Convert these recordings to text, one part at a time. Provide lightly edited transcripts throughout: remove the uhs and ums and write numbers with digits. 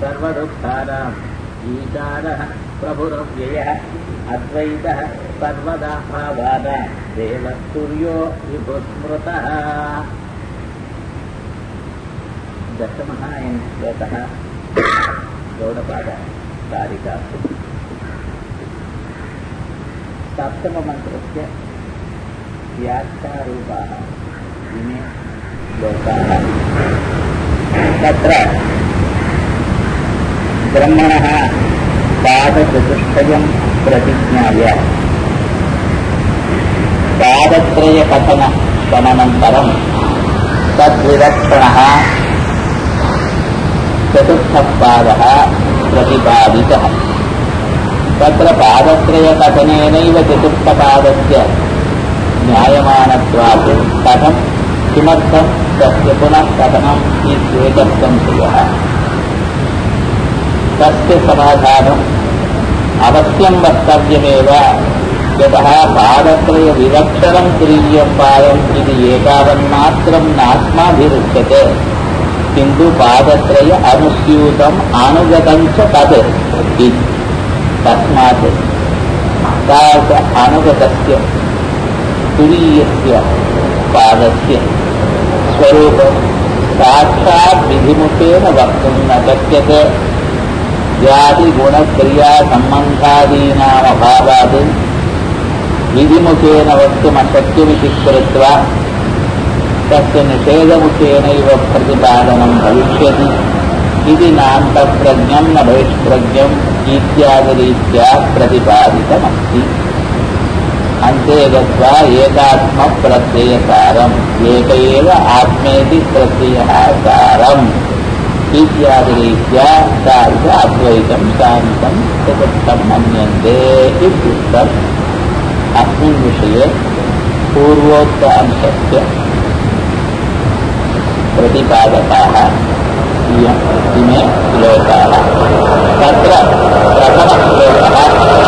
सर्वदुःखानाम् ईशानः प्रभुरव्ययः अद्वैतः सर्वदा भावानां देवः सूर्यो विभुस्मृतः। दशमः अयं श्लोकः गौडपादकारिकासु। सप्तममन्त्रस्य व्याख्यारूपाः इमे श्लोकाः। तत्र ब्रह्मणः पादचतुष्टयं प्रतिज्ञाय पादत्रयकथनमनन्तरं तद्विलक्षणः चतुर्थः पादः प्रतिपादितः। तत्र पादत्रयकथनेनैव चतुर्थपादस्य ज्ञायमानत्वात् कथं किमर्थं तस्य पुनः कथनम् इत्येकः संशयः। तस्य समाधानम् अवश्यं वक्तव्यमेव। यतः पादत्रयविलक्षणं तुरीयं पादम् इति एतावन्मात्रं नास्माभिरुच्यते, किन्तु पादत्रय अनुस्यूतम् अनुगतं च तत् इति। तस्मात् तादृश अनुगतस्य तुरीयस्य पादस्य स्वरूपं साक्षात् विधिमुखेन वक्तुं न शक्यते। जातिगुणक्रियासम्बन्धादीनामभावात् विधिमुखेन वक्तुमशक्यमिति कृत्वा तस्य निषेधमुखेनैव प्रतिपादनं भविष्यति इति नान्तःप्रज्ञं न बहिष्प्रज्ञम् इत्यादिरीत्या प्रतिपादितमस्ति। अन्ते गत्वा एकात्मप्रत्ययसारम् एक एव आत्मेति प्रत्ययः सारम् इत्यादिरीत्या तादृश अद्वैतं शान्तं चतुर्थं मन्यन्ते इत्युक्तम्। अस्मिन् विषये पूर्वोक्त अंशस्य प्रतिपादकाः इमे श्लोकाः। तत्र प्रथमश्लोकः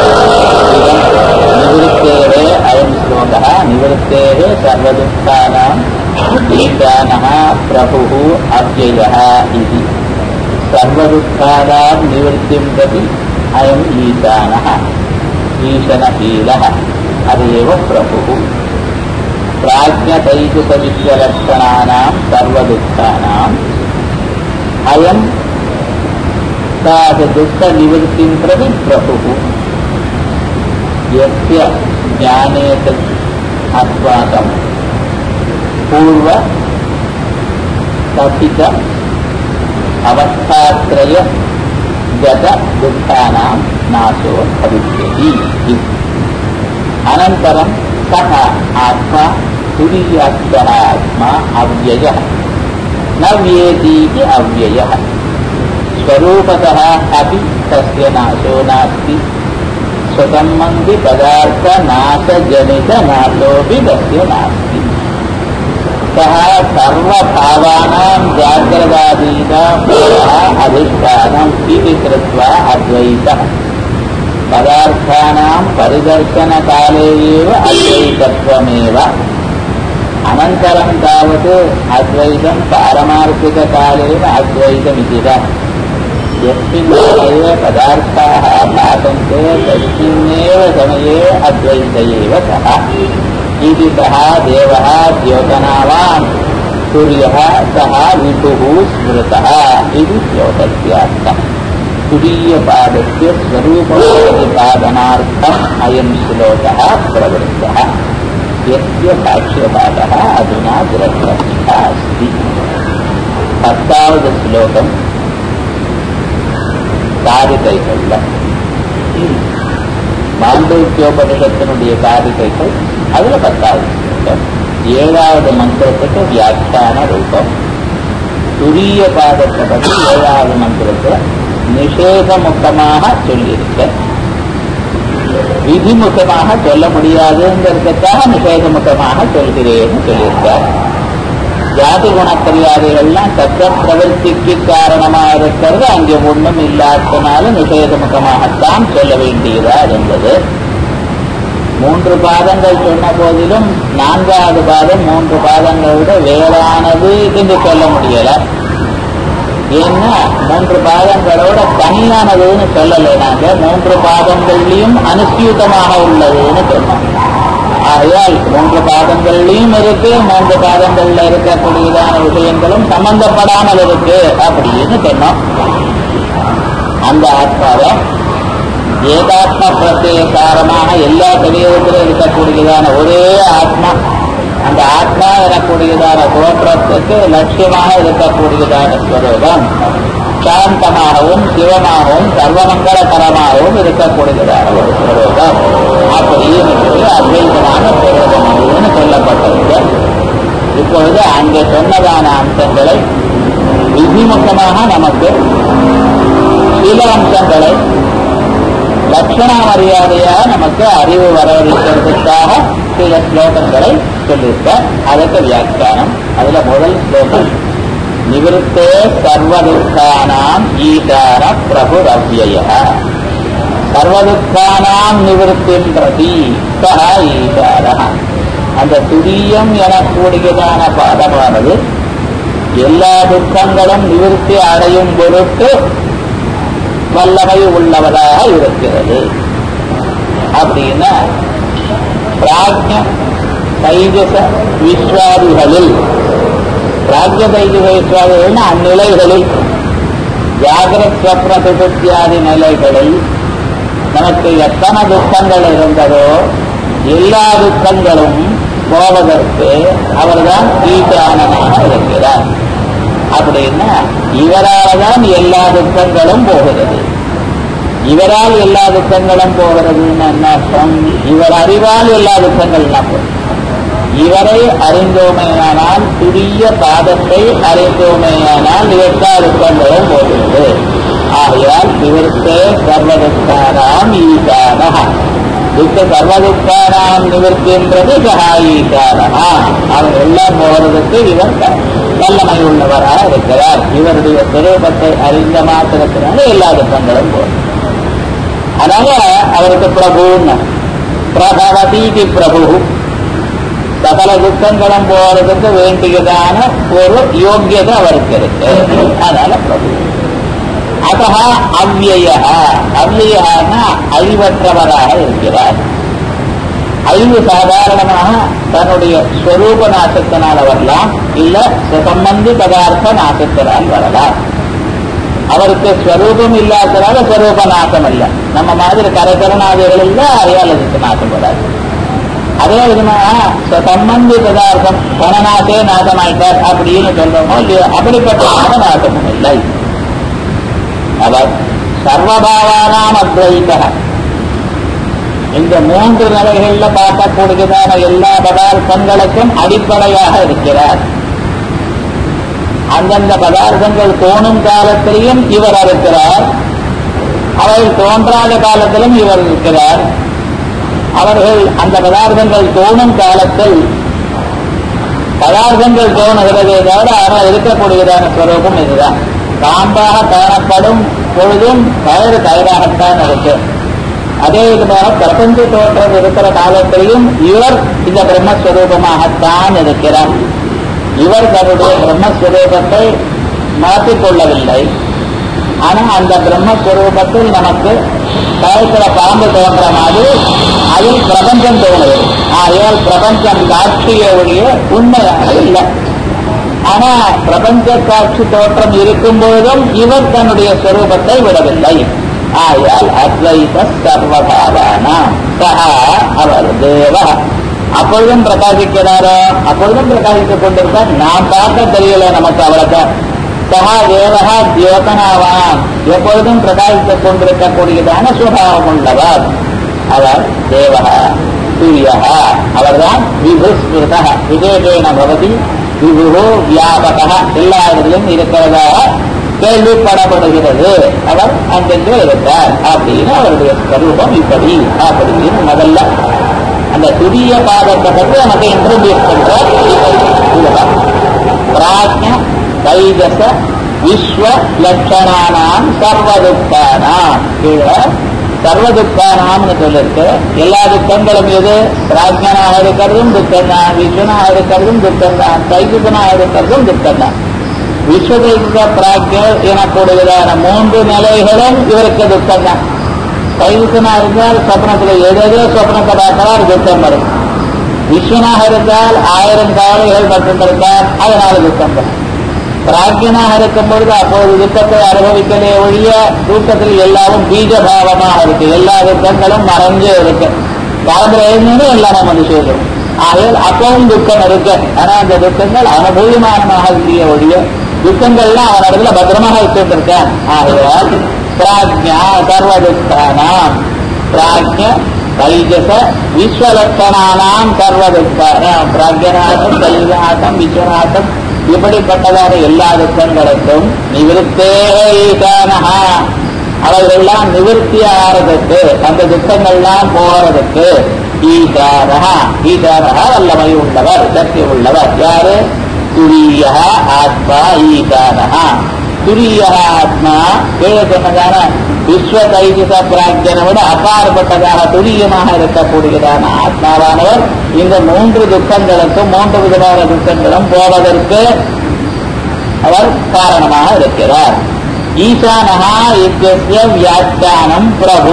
निवृत्तेः अयं श्लोकः निवृत्तेः सर्वदुःखानाम् ईशानः प्रभुः अव्ययः इति। सर्वदुःखानां निवृत्तिं प्रति अयम् ईशानः ईशनशीलः अदेव प्रभुः। प्राज्ञतैजुकविश्वलक्षणानां सर्वदुःखानाम् अयं दुःखनिवृत्तिं प्रति प्रभुः। यस्य ज्ञाने तत् अस्माकं पूर्व कथित अवस्थात्रय गत दुःखानां नाशो भविष्यति। अनन्तरं सः आत्मा तुरीयाख्यः आत्मा अव्ययः न व्येतीति अव्ययः। स्वरूपतः अपि तस्य नाशो नास्ति। स्वसम्बन्धि पदार्थनाशजनितनाशोऽपि तस्य नास्ति। सः सर्वभावानां जाग्रदादीनां अधिष्ठानम् इति कृत्वा अद्वैतः। पदार्थानां परिदर्शनकाले एव अद्वैतत्वमेव। अनन्तरं तावत् अद्वैतं पारमार्थिककालेन अद्वैतमिति वा। यस्मिन् समये पदार्थाः भासन्ते तस्मिन्नेव समये अद्वैत एव सः इति। सः देवः द्योतनावान् सूर्यः सः विभुः स्मृतः इति श्लोकस्यार्थम्। तुरीयपादस्य स्वरूपप्रतिपादनार्थम् अयं श्लोकः प्रवृत्तः। यस्य भाष्यभागः अधुना ग्रन्थस्थः अस्ति। 10வது श्लोकम् காரிகைகள். மாண்டூக்கியோபனிஷத்தினுடைய காரிகைகள் அதுல 10வது ஸ்லோகம். 7வது மந்திரத்துக்கு வியாக்கியான ரூபம். துரிய பாதத்தை பற்றி 7வது மந்திரத்துல நிஷேதமுகமாக சொல்லியிருக்க. விதிமுகமாக சொல்ல முடியாதுங்கிறதுக்காக நிஷேதமுகமாக சொல்கிறேன்னு சொல்லியிருக்கார். ஜாதி குணக்கரியாதைகள்லாம் சத்த பிரவருத்திக்கு காரணமாக இருக்கிறது அங்கே ஒன்றும் இல்லாதனால நிஷேதமுகமாகத்தான் சொல்ல வேண்டியதா இருந்தது. 3 பாதங்கள் சொன்ன போதிலும் 4வது பாதம் 3 பாதங்களை விட வேறானது என்று சொல்ல முடியல. ஏன்னா 3 பாதங்களோட தனியானதுன்னு சொல்லலை. நாங்க 3 பாதங்கள்லயும் அனுஷ்யூதமாக உள்ளதுன்னு சொன்னோம். ஆகையால் 3 பாதங்கள்லயும் இருக்கு, 3 பாதங்கள்ல இருக்கக்கூடியதான விஷயங்களும் சம்பந்தப்படாமல் இருக்கு அப்படின்னு சொன்னோம். அந்த ஆத்மாவை ஏகாத்ம பிரத்யேகாரமாக எல்லா சரீரத்திலும் இருக்கக்கூடியதான ஒரே ஆத்மா, அந்த ஆத்மா எனக்கூடியதான தோற்றத்துக்கு லட்சியமாக இருக்கக்கூடியதான ஸ்வரூபம் சாந்தமாகவும் சிவமாகவும் சர்வமங்கலகரமாகவும் இருக்கக்கூடியதான ஒரு ஸ்வரூபம் அப்படின்னு அத்வைதமான ஸ்வரூபம் சொல்லப்பட்டது. இப்பொழுது அங்கே சொன்னதான அம்சங்களை விதிமுகமாக நமக்கு சில அம்சங்களை லட்சண மரியாதையாக நமக்கு அறிவு வரவழைக்கிறதுக்காக சில ஸ்லோகங்களை சொல்லியிருக்க. அதற்கு வியாக்கியானம். அதுல முதல் ஸ்லோகம் நிவிருத்தே சர்வதுக்கானாம் ஈசான பிரபுரவ்யய. சர்வதுக்கானாம் நிவிருத்தின் பிரதி சஹ ஈசான. அந்த துரியம் எனக்கூடியதான பாதமானது எல்லா துக்கங்களும் நிவிருத்தி அடையும் பொருட்டு வல்லமை உள்ளவராக இருக்கிறது. அப்படின்னா பிராஜ்ய தைஜச விஸ்வாதிகளில், பிராஜ்ய தைஜச விஸ்வாதிகள் அந்நிலைகளில், ஜாகிரத் ஸ்வப்ன சுசுப்தியாதி நிலைகளில் நமக்கு எத்தனை துக்கங்கள் இருந்ததோ எல்லா துக்கங்களும் போவதற்கு அவர்தான் ஈசானனாக இருக்கிறார். அப்படின்னா இவரால் தான் எல்லா துக்கங்களும் போகிறது. இவரால் எல்லா துக்கங்களும் போகிறதுன்னு என்ன அர்த்தம்? இவர் அறிவால் எல்லா துக்கங்கள் போகும். இவரை அறிந்தோமேயானால், துரிய பாதத்தை அறிந்தோமேயானால் எல்லா துக்கங்களும் போகிறது. ஆகையால் இவருக்கே சர்வதுக்கானாம் ஈசான. சர்வதுக்கானாம் நிவர்த்தின்றது சகாயீசானா. அவர் எல்லாம் போகிறதுக்கு இவர் வல்லமை உள்ளவராக இருக்கிறார். இவருடைய சுரூபத்தை அறிந்த மாத்திரத்தினால எல்லா துக்கங்களும் போகும். அதனால அவருக்கு பிரபுன்னு பிரபவதீதி பிரபு, சகல துக்கங்களும் போறதுக்கு வேண்டியதான ஒரு யோக்கியதை அவருக்கு இருக்கு. அதனால பிரபு. அத அவ்யய. அவ்யயன்னா அழிவற்றவராக இருக்கிறார். அழிவு சாதாரணமாக தன்னுடைய ஸ்வரூப நாசத்தினால் வரலாம், இல்ல சம்பந்தி பதார்த்த நாசத்தினால் வரலாம். அவருக்கு ஸ்வரூபம் இல்லாதனால ஸ்வரூப நாசம் இல்ல. நம்ம மாதிரி கரகரணாதிகள் இல்ல, அறியால் அதுக்கு நாசம் வராது. அதே விதமாக சம்பந்தி பதார்த்தம் பணநாசே நாசமாயிட்டார் அப்படின்னு சொல்றோமோ இல்லையோ, அப்படிப்பட்ட நாசமும் இல்லை. அவர் சர்வபாவானாம் அத்வைத. இந்த 3 நிலைகள்ல பார்க்கக்கூடியதான எல்லா பதார்த்தங்களுக்கும் அடிப்படையாக இருக்கிறார். அந்தந்த பதார்த்தங்கள் தோணும் காலத்திலையும் இவர் இருக்கிறார், அவர்கள் தோன்றாத காலத்திலும் இவர் இருக்கிறார். அவர்கள் அந்த பதார்த்தங்கள் தோணும் காலத்தில் பதார்த்தங்கள் தோணுகிறதே தவிர அவர் இருக்கக்கூடியதான ஸ்வரூபம் இதுதான். காம்பாக காணப்படும் பொழுதும் கயிறாகத்தான் இருக்கு. அதே விதமாக பிரபஞ்ச தோற்றம் இருக்கிற காலத்திலையும் இவர் இந்த பிரம்மஸ்வரூபமாகத்தான் இருக்கிறார். இவர் தன்னுடைய பிரம்மஸ்வரூபத்தை மாற்றிக்கொள்ளவில்லை. ஆனால் அந்த பிரம்மஸ்வரூபத்தில் நமக்கு கயத்துல பாம்பு தோன்ற மாதிரி அதில் பிரபஞ்சம் தோணுது. ஆகையால் பிரபஞ்சம் காட்சிய ஒழிய உண்மையாக இல்லை. ஆனா பிரபஞ்ச காட்சி தோற்றம் இருக்கும் பொழுதும் இவர் தன்னுடைய ஸ்வரூபத்தை விடவில்லை. ஆயால் அத்வைத சர்வபாவானா சஹா அவர் தேவ. அப்பொழுதும் பிரகாசிக்கிறாரோ, அப்பொழுதும் பிரகாசித்துக் கொண்டிருக்கார். நாம் பார்க்க தெரியல நமக்கு அவ்வளவு. சஹா தேவகா தியோதனாவான், எப்பொழுதும் பிரகாசித்துக் கொண்டிருக்கக்கூடியதான சுபாவம் உள்ளவர் அவர் தேவகா சூரியகா. அவர்தான் விபுஸ்மிருத விஜேகேன பவதி விபு வியாபக. எல்லா இடத்திலும் இருக்கிறதாக கேள்விப்படப்படுகிறது. அவர் அங்கெங்கே இருக்கார் அப்படின்னு அவருடைய ஸ்வரூபம் இப்படி அப்படின்னு முதல்ல அந்த துரிய பாதத்தை பற்றி நமக்கு இன்ட்ரோடியூஸ் பண்றார். பிராஜ்ய தைஜச விஸ்வ லட்சணானாம் சர்வதுக்கானாம். சர்வதுக்கானாம்னு சொல்லிருக்கு. எல்லா துக்கங்களும் எது? பிராஜ்யனாக இருக்கிறதும் துக்கம் தான், விஸ்வனாக இருக்கிறதும் துக்கம் தான், தைஜசனாக இருக்கிறதும் துக்கம் தான். விஸ்வதைக பிராக்ஞர் எனக்கூடியதான 3 நிலைகளும் இவருக்கு துக்கம் தான். தைவசனா இருந்தால் சொப்னத்துல ஏதேதோ சொப்னத்தை பார்த்தால் துக்கம் வரும். விஸ்வனாக இருந்தால் 1000 கவலைகள் பட்டிருந்தால் அதனால துக்கம் வரும். பிராக்ஞனாக இருக்கும் பொழுது அப்போது துக்கத்தை அனுபவிக்கலே ஒழிய தூக்கத்தில் எல்லாரும் பீஜபாவமாக இருக்கு. எல்லா துக்கங்களும் மறைஞ்சே இருக்கு. காலத்தில் எழுந்தே எல்லாமே மனுஷன். ஆகையால் அப்பவும் துக்கம் இருக்கு. ஆனா அந்த துக்கங்கள் அனுபவமானமாக இல்லைய ஒழிய துக்கங்கள்லாம் அவனிடத்துல பத்திரமாக வச்சுட்டு இருக்கேன். ஆகையால் பிராக்ஞா சர்வதுக்கானாம் பிராக்ஞ தைஜச விஸ்வலட்சணானாம் சர்வதுக்கானாம் பிராக்ஞநாதம் தைஜநாதம் விஸ்வநாதம் இப்படிப்பட்டதான எல்லா துக்கங்களுக்கும் நிவிருத்தே ஈசானஹா அவர்களெல்லாம் நிவர்த்தி ஆறதுக்கு அந்த துக்கங்கள்லாம் போறதுக்கு ஈசானஹா ஈசானஹா வல்லமை உள்ளவர் சக்தி உள்ளவர். யாரு? துரிய ஆத்மா ஈசானஹா. துரிய ஆத்மா கீழே சொன்னதான விஸ்வ தைஜச பிராக்ஞனை விட அப்பாற்பட்டதாக துரியமாக இருக்கக்கூடியதான ஆத்மாவானவர் இந்த 3 துக்கங்களுக்கும் 3 விதமான துக்கங்களும் போவதற்கு அவர் காரணமாக இருக்கிறார். ஈசானஹா இத்யஸ்ய வியாக்கியானம் பிரபு.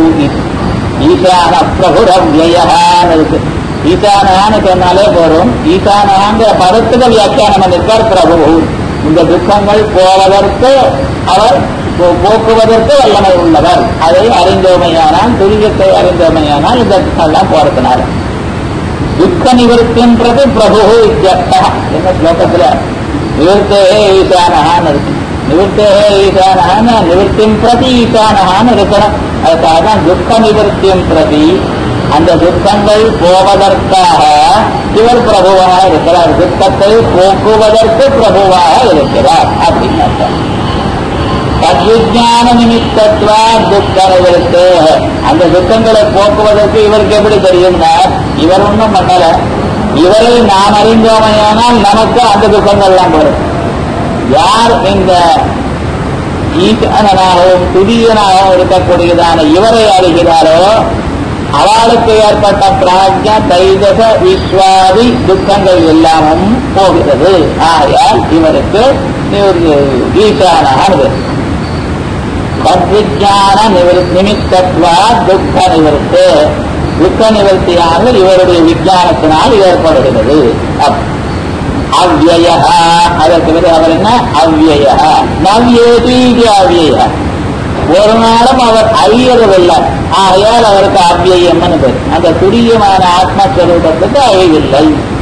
ஈசான பிரபுரவ்யயஹான்னு இருக்கு. ஈசானஹான்னு சொன்னாலே போறோம். ஈசானஹாங்கிற பதத்துக்கு வியாக்கியானம் பண்ணிருக்கார் பிரபு. இந்த துக்கங்கள் போவதற்கு அவர் போக்குவதற்கு வல்லமை உள்ளவர். அதை அறிந்தோமையானால் துரியத்தை அறிந்தோமையானால் இந்த துக்கம்லாம் போறதுனால துக்க நிவர்த்தின்றது பிரபு இத்தியர்த்தா. என்ன ஸ்லோகத்துல நிவர்த்தே ஈசானஹான்னு இருக்கு. நிவர்த்தே ஈசானஹான்னு நிவர்த்தின் பிரதி ஈசானஹான்னு இருக்கணும். அதுக்காக தான் துக்க நிவர்த்தியின் பிரதி அந்த துக்கங்கள் போவதற்காக இவர் பிரபுவாக இருக்கிறார். துக்கத்தை போக்குவதற்கு பிரபுவாக இருக்கிறார் அப்படின்னு அர்த்தம். தத்விஜான நிமித்தத்வா துக்க நிவர்த்தே. அந்த துக்கங்களை போக்குவதற்கு இவருக்கு எப்படி தெரியும்னா இவர் ஒன்றும் பண்ணல. இவரை நாம் அறிந்தோமையானால் நமக்கு அந்த துக்கங்கள்லாம் வரும். யார் இந்த ஈசானனாகவும் துரியனாகவும் இருக்கக்கூடியதான இவரை அறிகிறாரோ அவளுக்கு ஏற்பட்ட பிராக்ஞ தைஜச விஸ்வாதி துக்கங்கள் எல்லாமும் போகிறது. ஆகையால் இவருக்கு ஈசானது தத்விஜான நிமித்தத்வா துக்க நிவர்த்தி. துக்க நிவர்த்தியானது இவருடைய விஞ்ஞானத்தினால் ஏற்படுகிறது. அவ்யய அதற்கு பிறகு அவர் என்ன? அவ்யய நவ்யேதி அவ்யய. ஒரு நாளும் அவர் அறியறதில்லை. ஆகையால் அவருக்கு அவ்யயம் பேர். அந்த துரியமான ஆத்மஸ்வரூபத்துக்கு அழிவில்லை.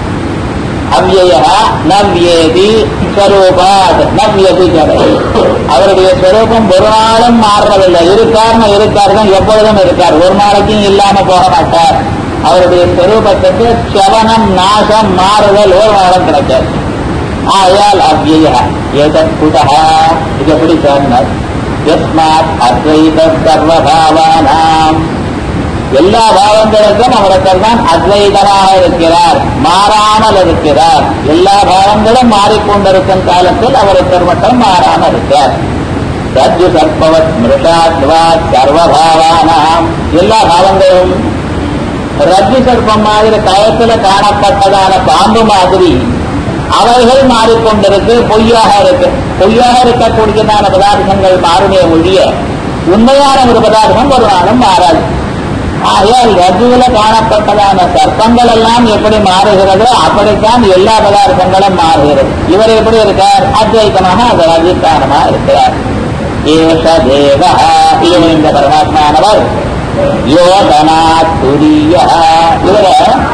அவ்யய நவ்யேதி ஸ்வரூபாத் நவ்யதி ஜடை. அவருடைய ஸ்வரூபம் ஒரு நாளும் மாறுறதில்லை. இருக்கார்னு இருக்காருதான் எப்பொழுதும் இருக்கார். ஒரு நாளைக்கும் இல்லாம போக மாட்டார். அவருடைய ஸ்வரூபத்துக்கு சவனம் நாசம் மாறுதல் ஒரு நாளும் கிடைக்காது. ஆயால் அவ்யய ஏதத் குதஹ இது எப்படி சொன்னார்? யஸ்மாத் அத்வைத சர்வபாவானாம் எல்லா பாவங்களுக்கும் அவர்கள் தான் அத்வைதமாக இருக்கிறார், மாறாமல் இருக்கிறார். எல்லா பாவங்களும் மாறிக்கொண்டிருக்கும் காலத்தில் அவருக்கு மட்டும் மாறாமல் இருக்கிறார். ரஜ்ஜு சர்பவத் மிருஷாத்வாத் சர்வபாவானாம் எல்லா பாவங்களும் ரஜ்ஜு சர்ப்பம் மாதிரி கயத்துல காணப்பட்டதான பாம்பு மாதிரி அவைகள் மாறிக்கொண்டிருக்கு, பொய்யாக இருக்கு. பொய்யாக இருக்கக்கூடியதான பதார்த்தங்கள் மாறுமே ஒழிய உண்மையான ஒரு பதார்த்தம் ஒரு நாளும் மாறாது. ஆகையால் ரஜுவில காணப்பட்டதான சர்ப்பங்கள் எல்லாம் எப்படி மாறுகிறதோ அப்படித்தான் எல்லா பதார்த்தங்களும் மாறுகிறது. இவர் எப்படி இருக்கார்? அத்வைதமாக அது ரஜித்தானமாக இருக்கிறார். ஏஷ தேவ இந்த பரமாத்மானவர் யோகனா துரிய இவர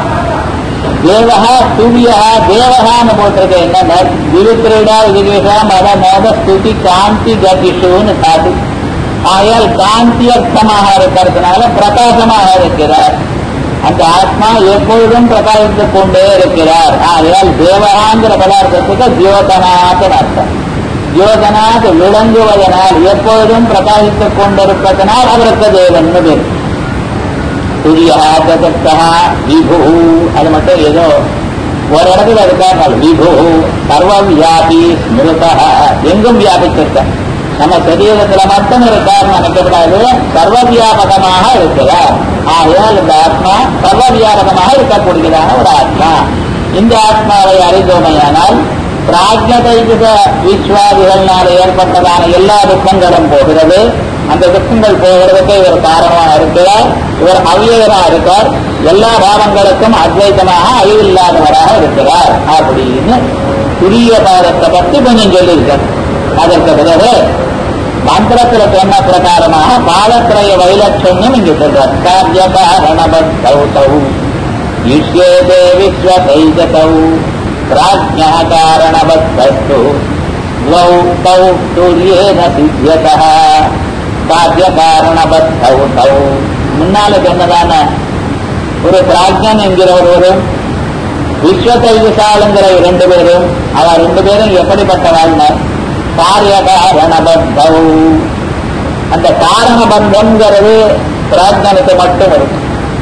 தேவகா துரியா தேவகான்னு போட்டிருக்க என்ன விருத்திரடா விதிகேஷா மத மோத ஸ்துதி காந்தி கதிஷுன்னு சாது. ஆயால் காந்தியர்த்தமாக இருக்கிறதுனால பிரகாசமாக இருக்கிறார். அந்த ஆத்மா எப்பொழுதும் பிரகாசித்துக் கொண்டே இருக்கிறார். ஆகையால் தேவகாங்கிற பதார்த்தத்துக்கு தியோதனாத் அர்த்தம். தியோதனாத் விளங்குவதனால் எப்பொழுதும் பிரகாசித்துக் கொண்டிருப்பதனால் அவருக்கு தேவன் பேர். துரியா சதப்தா விபு அது மட்டும் ஏதோ ஒரு இடத்துல இருக்கார்கள். விபு சர்வவியாபி ஸ்மிருதா எங்கும் வியாபித்திருக்க. நம்ம சரீரத்துல மட்டும் இருக்கார் நினைக்கப்படாது, சர்வவியாபகமாக இருக்கிறார். ஆகையால் இந்த ஆத்மா சர்வவியாபகமாக இருக்கக்கூடியதான ஒரு ஆத்மா. இந்த ஆத்மாவை அறிந்தோமையானால் பிராஜ்ய தைஜச விஸ்வாதிகள்னால ஏற்பட்டதான எல்லா துக்கங்களும் போகிறது. அந்த துக்கங்கள் போகிறதுக்கு இவர் காரணமாக இருக்கிறார். இவர் அவ்வியராக இருக்கார். எல்லா பாவங்களுக்கும் அத்வைதமாக அழிவில்லாதவராக இருக்கிறார் அப்படின்னு துரிய பாதத்தை பற்றி கொஞ்சம் சொல்லியிருக்கார். அதற்கு பிறகு மந்திரத்தில் சொன்ன பிரகாரமாக பாதத்திரைய வைலட்சண்யம் இங்கு சொல்றார். காரிய காரணபத்தௌ யுஷ்யேதே விஸ்வதைஜசௌ பிராஜ்ஞா காரணபத்தஸ்து த்வௌ தௌ துரியேன சித்யதः காரிய காரணபத்தௌ தௌ. முன்னால சொன்னதான ஒரு பிராஜ்ஞன் என்கிற ஒருவரும் விஸ்வதைஜசாலுங்கிற 2 பேரும், அவர் 2 பேரும் எப்படிப்பட்டவாழ்னர்? காரிய காரணபத்தௌ. அந்த காரணபந்தம்ங்கிறது பிராஜ்ஞனுக்கு மட்டும் இருக்கு.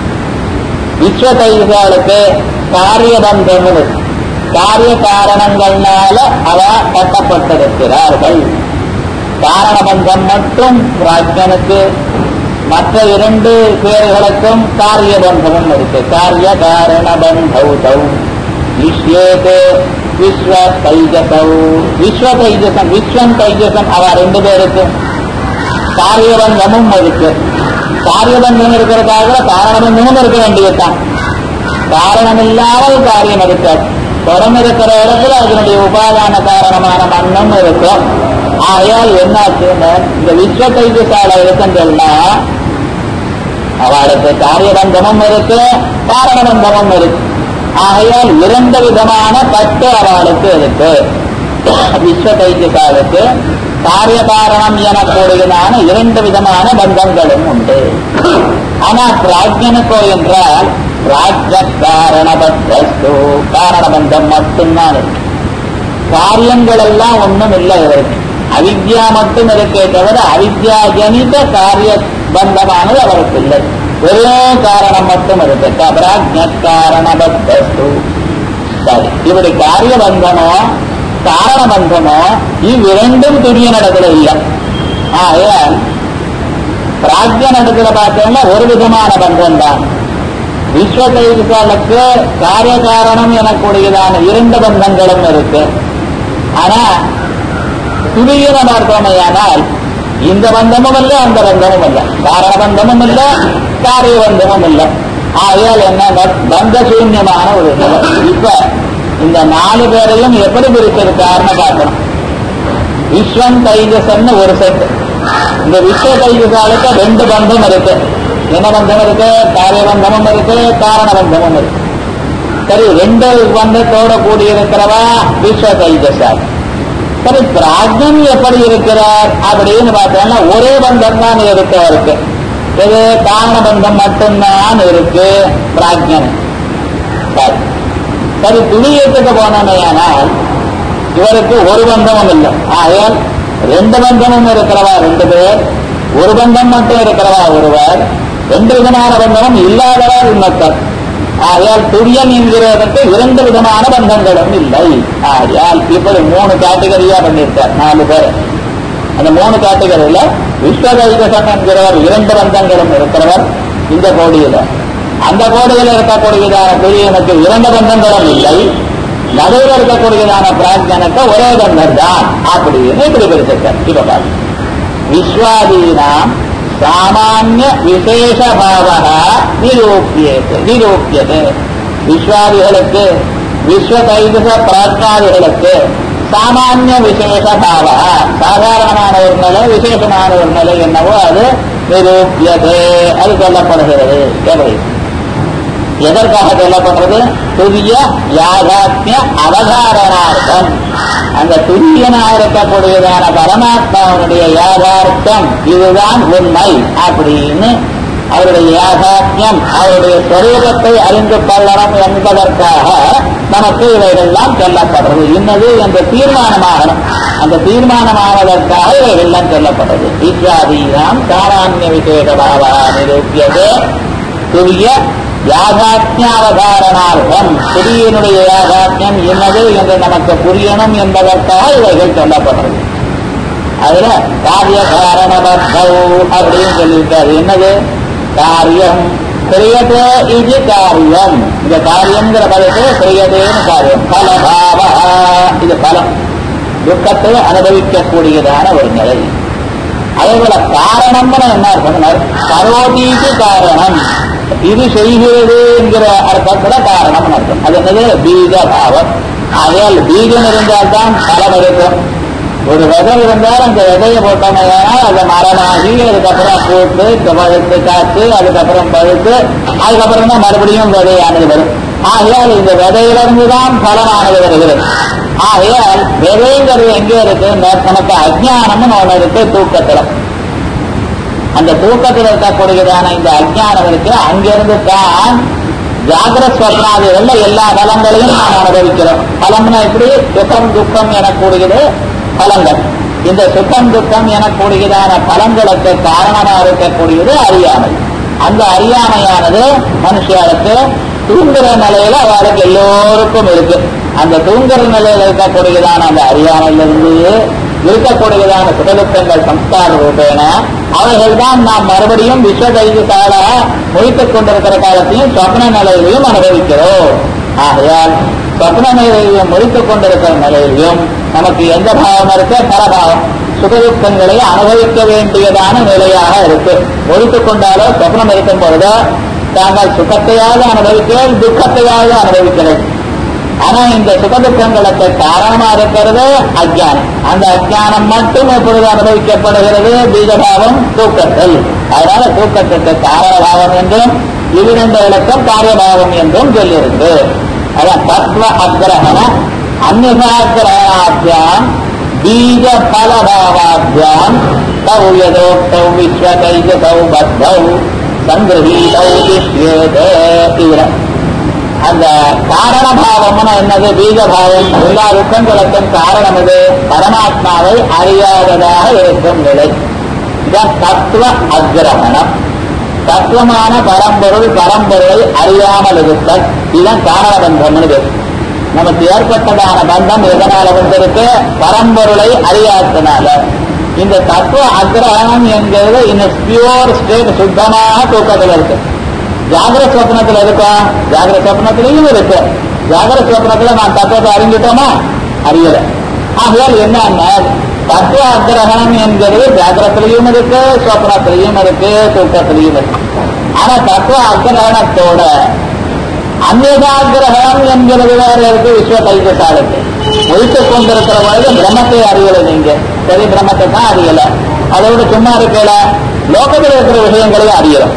விஸ்வதைஜசாலுக்கு காரியபந்தம் இருக்கு. காரிய காரணங்கள்னால அவ கட்டப்பட்டிருக்கிறார்கள். காரணபந்தம் மட்டும் பிராஜ்ஞனுக்கு, மற்ற 2 பேர்களுக்கும் காரியபந்தமும் இருக்கு. காரிய காரணபந்தௌ தௌ யுஷ்யேதே விஸ்வதைஜசௌ. விஸ்வதைஜசம் விஸ்வம் தைஜசம் அவ 2 பேருக்கும் காரியபந்தமும் இருக்கு. காரியபந்தம் இருக்கிறதாக காரணபந்தமும் இருக்க வேண்டியதுதான். காரணம் இல்லாமல் காரியம் இருக்காது. புறம் இருக்கிற இடத்துல அதனுடைய உபாதான காரணமான மண்ணும் இருக்கும். ஆகையால் என்னாச்சுன்னு இந்த விஸ்வதைஜசால இருக்குன்னா அவளுக்கு காரியபந்தமும் இருக்கு, காரணபந்தமும் இருக்கு. ஆகையால் 2 விதமான பட்டு அவளுக்கு இருக்கு. விஸ்வதைஜசாலுக்கு காரிய காரணம் எனக்கூடியதான 2 விதமான பந்தங்களும் உண்டு. ஆனா பிராஜ்ஞனுக்கோ என்றால் பிராஜ்ய காரணபத்தஸ்து காரணபந்தம் மட்டும்தான் இருக்கு. காரியங்கள் எல்லாம் ஒன்றும் இல்லை இவருக்கு. அவித்யா மட்டும் இருக்கே தவிர அவித்யா ஜனித காரிய பந்தமானது அவருக்கு இல்லை. ஒரே காரணம் மட்டும் இருக்கு. பிராஜ்ய காரணபத்தஸ்து. சரி, இப்படி காரியபந்தமோ காரணபந்தமோ இவ்விரண்டும் துரிய நடத்துல இல்லை. ஆகையால் பிராஜ்ய நடத்துல பார்த்தோம்னா ஒரு விதமான பந்தம் தான். விஸ்வதைஜசாலுக்கு காரிய காரணம் எனக்கூடியதான 2 பந்தங்களும் இருக்கு. ஆனா துரியன பார்த்தோமையானால் இந்த பந்தமும் இல்லை, அந்த பந்தமும் இல்லை. காரணபந்தமும் இல்லை, காரியபந்தமும் இல்லை. ஆகையால் என்ன பந்த சூன்யமான ஒரு நிலை. இப்ப இந்த 4 பேரையும் எப்படி பிரிச்சிருக்காருன்னு பார்க்கணும். விஸ்வம் தைஜசன்னு ஒரு செட். இந்த விஸ்வ தைஜசாலுக்கு 2 பந்தம் இருக்கு. என்ன பந்தம் இருக்கு? காரியபந்தமும் இருக்கு, காரணபந்தமும் இருக்கு. சரி, 2 பந்தத்தோட கூடியிருக்கிறவா விஸ்வ தைஜசால். சரி, பிராஜ்ஞன் எப்படி இருக்கிறார் அப்படின்னு பார்த்தோம்னா ஒரே பந்தம் தான் இருக்கவருக்கு. இது காரணபந்தம் மட்டும்தான் இருக்கு பிராஜ்ஞன். சரி சரி, துரியத்துக்கு போனோமையானால் இவருக்கு ஒரு பந்தமும் இல்லை. ஆகையால் 2 பந்தமும் இருக்கிறவா 2 பேர், ஒரு பந்தம் மட்டும் இருக்கிறவா ஒருவர், 2 விதமான பந்தமும் இல்லாதவர் இன்னொருத்தர். ஆகையால் துரியன் என்கிறதற்கு 2 விதமான பந்தங்களும் இல்லை. ஆகையால் இப்படி 3 கேட்டகரியா பண்ணியிருக்கார் 4 பேர். அந்த 3 கேட்டகரியில விஸ்வதைஜசம் என்கிறவர் 2 பந்தங்களும் இருக்கிறவர் இந்த கோடியில. அந்த கோடியில் இருக்கக்கூடியதான துரியனுக்கு 2 பந்தங்களும் இல்லை. நடுவில் இருக்கக்கூடியதான பிராஜ்ஞனுக்கு ஒரே பந்தம் தான் அப்படின்னு இப்படி பிரிச்சிருக்கார். இப்ப பாருங்க, விஸ்வாதீனாம் சாமானிய விசேஷபாவ நிரூபியது. விஸ்வாதிகளுக்கு விஸ்வதைஜச பிராஜ்ஞாதிகளுக்கு சாமானிய விசேஷபாவ சாதாரணமான ஒரு நிலை, விசேஷமான ஒரு நிலை என்னவோ அது நிரூபியது, அது சொல்லப்படுகிறது. எப்படி? எதற்காக சொல்லப்படுறது? துரிய யாதாத்மிய அவதாரணார்த்தம். அந்த துரியனா இருக்கக்கூடியதான பரமாத்மாவுடைய யாதார்த்தம் இதுதான் உண்மை அப்படின்னு அவருடைய யாதாத்மியம், அவருடைய ஸ்வரூபத்தை அறிந்து கொள்ளணும் என்பதற்காக நமக்கு இவைகள்லாம் சொல்லப்படுறது. இன்னது என்ற தீர்மானமாகணும். அந்த தீர்மானமாவதற்காக இவைகள்லாம் சொல்லப்படுறது. விஸ்வாதீனாம் சாமானிய விசேஷபாவா நிரூபியது துரிய யாதாத்மியாவதாரணார்த்தம். துரியனுடைய யாதாத்மியம் என்னது என்று நமக்கு புரியணும் என்பதற்காக இவைகள் சொல்லப்படுறது. அதுல காரிய காரணபத்தௌ அப்படின்னு சொல்லியிருக்காரு. என்னது? காரியம் கிரியதே இது காரியம். இந்த காரியங்கிற பதத்தை கிரியதேன்னு காரியம். பலபாவ இது பலம், துக்கத்தை அனுபவிக்கக்கூடியதான ஒரு நிலை. அதே போல காரணம்னு என்ன அர்த்தம்? கரோதீக்கு காரணம், இது செய்கிறது என்கிற அர்த்தத்துல காரணம் அர்த்தம். அது என்னது? பீஜ பாவம். ஆகையால் பீஜம் இருந்தால்தான் பலம் இருக்கும். ஒரு விதை இருந்தால் அந்த விதையை போட்டோம்னா அதை மரமாகி அதுக்கப்புறம் பூத்து பழுத்து காத்து அதுக்கப்புறம் பழுத்து அதுக்கப்புறம் தான் மறுபடியும் விதையானது வரும். ஆகையால் இந்த விதையிலிருந்துதான் பலமானது வருகிறது. ஆகையால் விதைங்கிறது எங்கே இருக்கு? நமக்கு அஜ்ஞானம்னு ஒன்று இருக்கு தூக்கத்துல. அந்த தூக்கத்தில் இருக்கக்கூடியதான இந்த அஜ்ஞானம் இருக்கு. அங்கிருந்து தான் ஜாகிரத் ஸ்வப்னாதிகள்ல எல்லா பலங்களையும் நாம் அனுபவிக்கிறோம். பலம்னா எப்படி? சுகம் துக்கம் எனக்கூடியது பலங்கள். இந்த சுகம் துக்கம் எனக்கூடியதான பலங்களுக்கு காரணமாக இருக்கக்கூடியது அறியாமை. அந்த அறியாமையானது மனுஷியாருக்கு தூங்குற நிலையில அவளுக்கு எல்லோருக்கும் இருக்கு. அந்த தூங்குற நிலையில இருக்கக்கூடியதான அந்த அறியாமையிலிருந்து இருக்கக்கூடியதான சுகதுக்கங்கள் சம்ஸ்கார ரூபேன அவைகள் தான் நாம் மறுபடியும் விஸ்வதைகால முடித்துக் கொண்டிருக்கிற காலத்தையும் சொப்ன நிலையிலையும் அனுபவிக்கிறோம். ஆகையால் சொப்ன நிலையிலையும் முடித்துக் கொண்டிருக்கிற நிலையிலையும் நமக்கு எந்த பாவம் இருக்க? பரபாவம். சுகதுக்கங்களை அனுபவிக்க வேண்டியதான நிலையாக இருக்கு. முடித்துக் கொண்டாலோ சொப்னம் இருக்கும் பொழுதோ தாங்கள் சுகத்தையாவது அனுபவிக்கிறேன், துக்கத்தையாவது அனுபவிக்கிறேன். ஆனா இந்த சுகதுக்கங்களுக்கு காரணமா இருக்கிறது அஜ்ஞானம். அந்த அஜ்ஞானம் மட்டும் எப்பொழுது அனுபவிக்கப்படுகிறது? பீஜபாவம் தூக்கத்தில். அதனால தூக்கத்துக்கு காரணபாவம் என்றும் இவ்விரண்டு விளக்கம் காரியபாவம் என்றும் சொல்லியிருக்கு. அதான் தத்துவ அக்கிரகண அந்நியாக்கிரகணாபியாம் பீஜ பலபாவாபியாம் தௌ யதோக்தௌ விஸ்வதைஜதௌ பத்தௌ சங்கிரஹீதௌ திஷ்யேதே. அந்த காரணபாவம்னு என்னது? பீஜபாவம். எல்லா துக்கங்களுக்கும் காரணம் இது பரமாத்மாவை அறியாததாக இருக்கும் நிலை. இதான் தத்துவ அக்கிரகணம். தத்துவமான பரம்பொருளை அறியாமல் இருத்தல். இதுதான் காரண பந்தம்னு. நமக்கு ஏற்பட்டதான பந்தம் எதனால வந்திருக்கு? பரம்பொருளை அறியாதனால. இந்த தத்துவ அக்கிரகணம் என்கிறது இன்னும் பியூர் ஸ்டேட், சுத்தமாக தூக்கத்தில் இருக்கு. ஜாகிரத் சொப்னத்தில் இருக்கும், ஜாகிரத் சொப்னத்திலையும் இருக்கு. ஜாகிரத் சொப்னத்துல நான் தத்துவத்தை அறிஞ்சிட்டோமா? அறியல. ஆகையால் என்னன்னா தத்துவ அக்கிரகணம் என்கிறது ஜாகிரத்திலையும் இருக்கு, சொப்னத்திலையும் இருக்கு, தூக்கத்திலையும் இருக்கு. ஆனா தத்துவ அக்கிரகணத்தோட அந்நியாக்கிரகணம் என்கிறது வேற இருக்கு. விஸ்வ தைஜசாலுக்கு ஒழித்துக் கொண்டிருக்கிற பொழுது பிரம்மத்தை அறியல. நீங்க சரி பிரம்மத்தை தான் அறியல, அதோட சும்மா இருக்கல லோகத்தில் இருக்கிற விஷயங்களையும் அறியலாம்.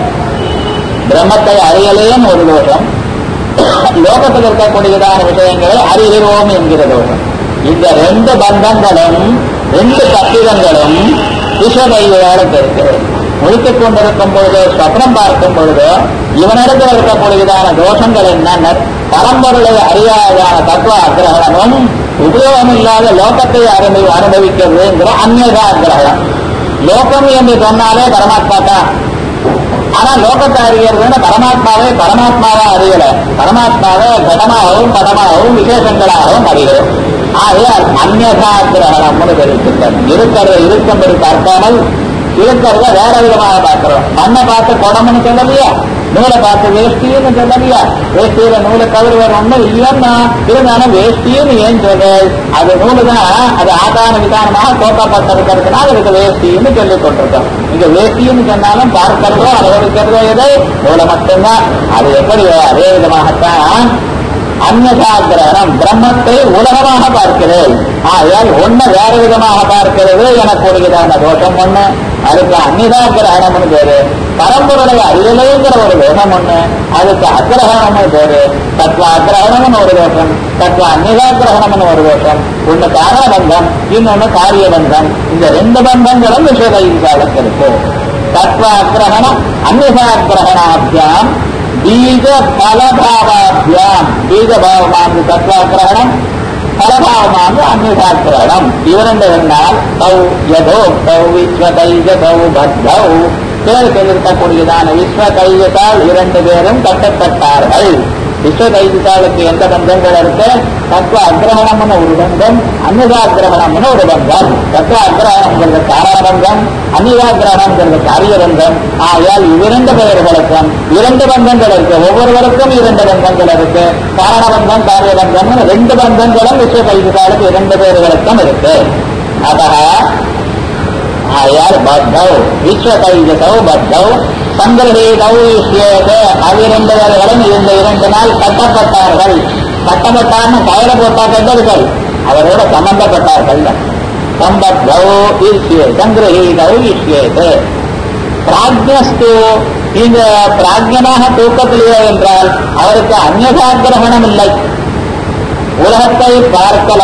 பிரம்மத்தை அறியலேன்னு ஒரு தோஷம், லோகத்தில் இருக்கக்கூடியதான விஷயங்களை அறிகிறோம் என்கிற தோஷம். இந்த ரெண்டு பந்தங்களும் ரெண்டு கட்டிடங்களும் விஸ்வதைகளுக்கு இருக்கு. முடித்துக் கொண்டிருக்கும் பொழுது ஸ்வப்னம் பார்க்கும் பொழுது இவனிடத்தில் இருக்கக்கூடியதான தோஷங்கள் என்னென்ன? பரம்பொருளை அறியாதான தத்துவ அக்கிரகணமும் உபயோகம் இல்லாத லோகத்தை அனுபவிக்கிறதுங்கிற அந்நியதா அக்கிரகணம். லோகம் என்று சொன்னாலே பரமாத்மா தான். ஆனா லோகத்தை அறிகிறதுன்னு பரமாத்மாவா அறியல. பரமாத்மாவை கடமாகவும் பதமாகவும் விசேஷங்களாகவும் அறிகிறோம். ஆகையால் அந்நியதாக்கிரகணம்னு தெரிவித்திருக்கார். இருக்கிறத இருக்கும்படி பார்க்காமல் இருக்கிறத வேற விதமாக பார்க்கிறோம். மண்ணை பார்த்து குடம்னு சொல்லலையா? நூலை பார்த்து வேஷ்டின்னு சொல்லலையா? வேஷ்டியில நூலை தவிர வேற ஒண்ணும் இல்லைன்னா இருந்தாலும் வேஷ்டின்னு ஏன் சொல்ற? அது நூலு தான். அது ஆதான விதானமாக தோட்டப்பட்டிருக்கிறதுனால அதுக்கு வேஷ்டின்னு சொல்லிக் கொண்டிருக்கோம். இங்க வேஷ்டின்னு சொன்னாலும் பார்க்கிறதோ அனுபவிக்கிறதோ எதை? நூலை மட்டும்தான். அது எப்படி? அதே விதமாகத்தான் அந்நியாக்கிரகணம். பிரம்மத்தை உலகமாக பார்க்கிறேன். ஆகையால் ஒண்ணு வேற விதமாக பார்க்கிறது எனக்கூடியதான தோஷம் ஒண்ணு. அதுக்கு அந்நியாக்கிரகணம்னு பேரு. பரம்பொருளை அறியலைங்கிற ஒரு தோஷம் ஒண்ணு, அதுக்கு அக்கிரகணம்னு பேரு. தத்துவ அக்கிரகணம்னு ஒரு தோஷம், தத்துவ அந்நியாக்கிரகணம்னு ஒரு தோஷம். ஒண்ணு காரணபந்தம், இன்னொன்னு காரியபந்தம். இந்த ரெண்டு பந்தங்களும் விஸ்வதைகளுக்கு இருக்கு. தத்துவ அக்கிரகணம் அந்நியாக்கிரகணாபியாம் பீஜ பலபாவாபியாம். பீஜபாவமானது தத்வாக்கிரகணம், பலபாவமானது அந்நியாக்கிரகணம். இவரெண்டு என்னால் தௌ யதோ தௌ விஸ்வதைஜ தௌ பத்தௌ பேருக்கு இருக்கக்கூடியதான விஸ்வதைஜத்தால் இரண்டு பேரும் கட்டப்பட்டார்கள். விஸ்வதைதிகாலுக்கு எந்த பந்தங்கள் இருக்கு? தத்துவ அக்கிரகணம்னு ஒரு பந்தம், அன்னிதாகிரகணம்னு ஒரு பந்தம். தத்துவ அக்கிரகணம்ங்கிறது காரண பந்தம், அன்னிதாகிரகணம்ங்கிறது காரிய பந்தம். ஆகையால் இவ்விரண்டு பெயர்களுக்கும் இரண்டு பந்தங்கள் இருக்கு. ஒவ்வொருவருக்கும் இரண்டு பந்தங்கள் இருக்கு. காரண பந்தம், காரிய பந்தம், ரெண்டு பந்தங்களும் விஸ்வதைதிகாலுக்கு இரண்டு பெயர்களுக்கும் இருக்கு. அதः ஆயார் பத்தௌ விஸ்வதைஜசௌ பத்தௌ சங்கிரஹீதௌ இஷ்யேதே. அவ்விரண்டுகளும் இந்த 2 நாள் கட்டப்பட்டார்கள். கட்டப்பட்டார்னு கயிற போட்டா கட்டர்கள், அவரோட சம்பந்தப்பட்டார்கள். சம்பத்தௌ இஷ்யே சங்கிரஹீதௌ இஷ்யேதே. பிராஜ்ஞஸ்து இந்த பிராஜ்யனாக தூக்கத்திலேயே என்றால் அவருக்கு அந்நியதாகிரகணம் இல்லை, உலகத்தை பார்க்கல.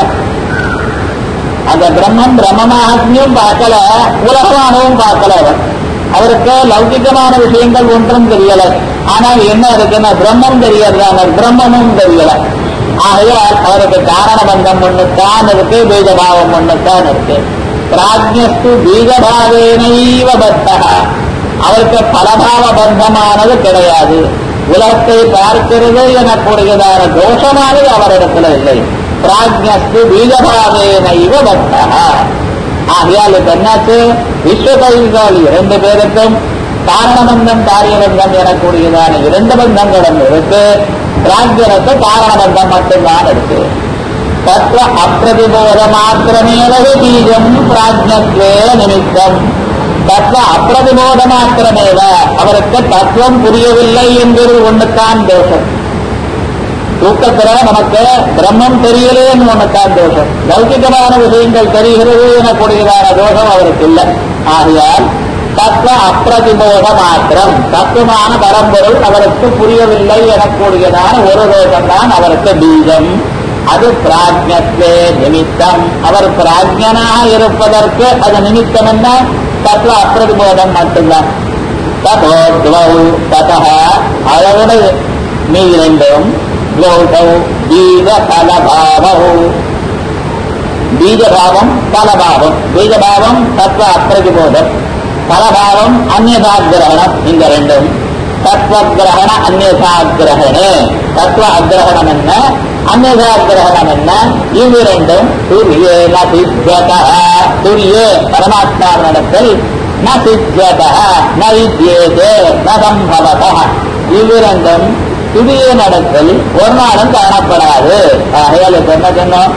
அந்த பிரம்மம் பிரம்மமாகவும் பார்க்கல, உலகமாகவும் பார்க்கல. அவருக்கு லௌகிகமான விஷயங்கள் ஒன்றும் தெரியல. ஆனால் என்ன இருக்குன்னா பிரம்மம் தெரியறதான பிரம்மமும் தெரியல. ஆகையால் அவருக்கு காரண பந்தம் ஒண்ணுத்தான் இருக்கு, பீஜபாவம் ஒண்ணுத்தான் இருக்கு. பிராஜ்ஞஸ்து பீஜபாவேனைவ பத்தः. அவருக்கு பலபாவ பந்தமானது கிடையாது. உலகத்தை பார்க்கிறது எனக்கூடியதான தோஷமானது அவரிடத்துல இல்லை. பிராஜ்ஞஸ்து பீஜபாவேனைவ பத்தः. ஆகையால் இப்ப என்னாச்சு? விஸ்வதைதிகால் 2 பேருக்கும் காரணபந்தம் காரியபந்தம் எனக்கூடியதான 2 பந்தங்களும் இருக்கு. பிராஜ்யனுக்கு காரணபந்தம் மட்டும்தான் இருக்கு. தத்துவ அப்பிரதிபோத மாத்திரமேவ பீஜம் பிராஜ்ஞத்வே நிமித்தம். தத்துவ அப்பிரதிபோத மாத்திரமேவ, அவருக்கு தத்துவம் புரியவில்லை என்பது ஒண்ணுத்தான் தோஷம். தூக்கத்துல நமக்கு பிரம்மம் தெரியலேன்னு ஒண்ணுத்தான் தோஷம். லௌகிகமான விஷயங்கள் தெரிகிறது எனக்கூடியதான தோஷம் அவருக்கு இல்லை. ஆகையால் தத்துவ அப்பிரதிபோத மாத்திரம், தத்துவமான பரம்பொருள் அவருக்கு புரியவில்லை எனக்கூடியதான ஒரு தோஷம் தான் அவருக்கு பீஜம். அது பிராஜ்ஞத்வே நிமித்தம். அவர் பிராஜ்ஞனாக இருப்பதற்கு அது நிமித்தம் என்ன? தத்துவ அப்பிரதிபோதம் மட்டும்தான். ததோத்வௌ ததः அதோடு மீ 2ம் பீஜபாவம் பலபாவம். பீஜபாவம் தத்துவ அப்பிரதிபோதம், பலபாவம் அந்நியதாகிரகணம். இந்த 2ம் தத்துவகிரகண அந்நியதாகிரகணே. தத்துவ அக்கிரகணம் என்ன, அந்நியதாகிரகணம் என்ன? இவ்விரண்டும் துரியேன சித்யதः. துரியே பரமாத்மாவினிடத்தில் ந சித்யதः ந வித்யேதே ந சம்பவதः. இவ்விரண்டும் துரிய நடத்தல் ஒரு நாளும் காணப்படாது. ஆகையால் இப்ப என்ன சொன்னோம்?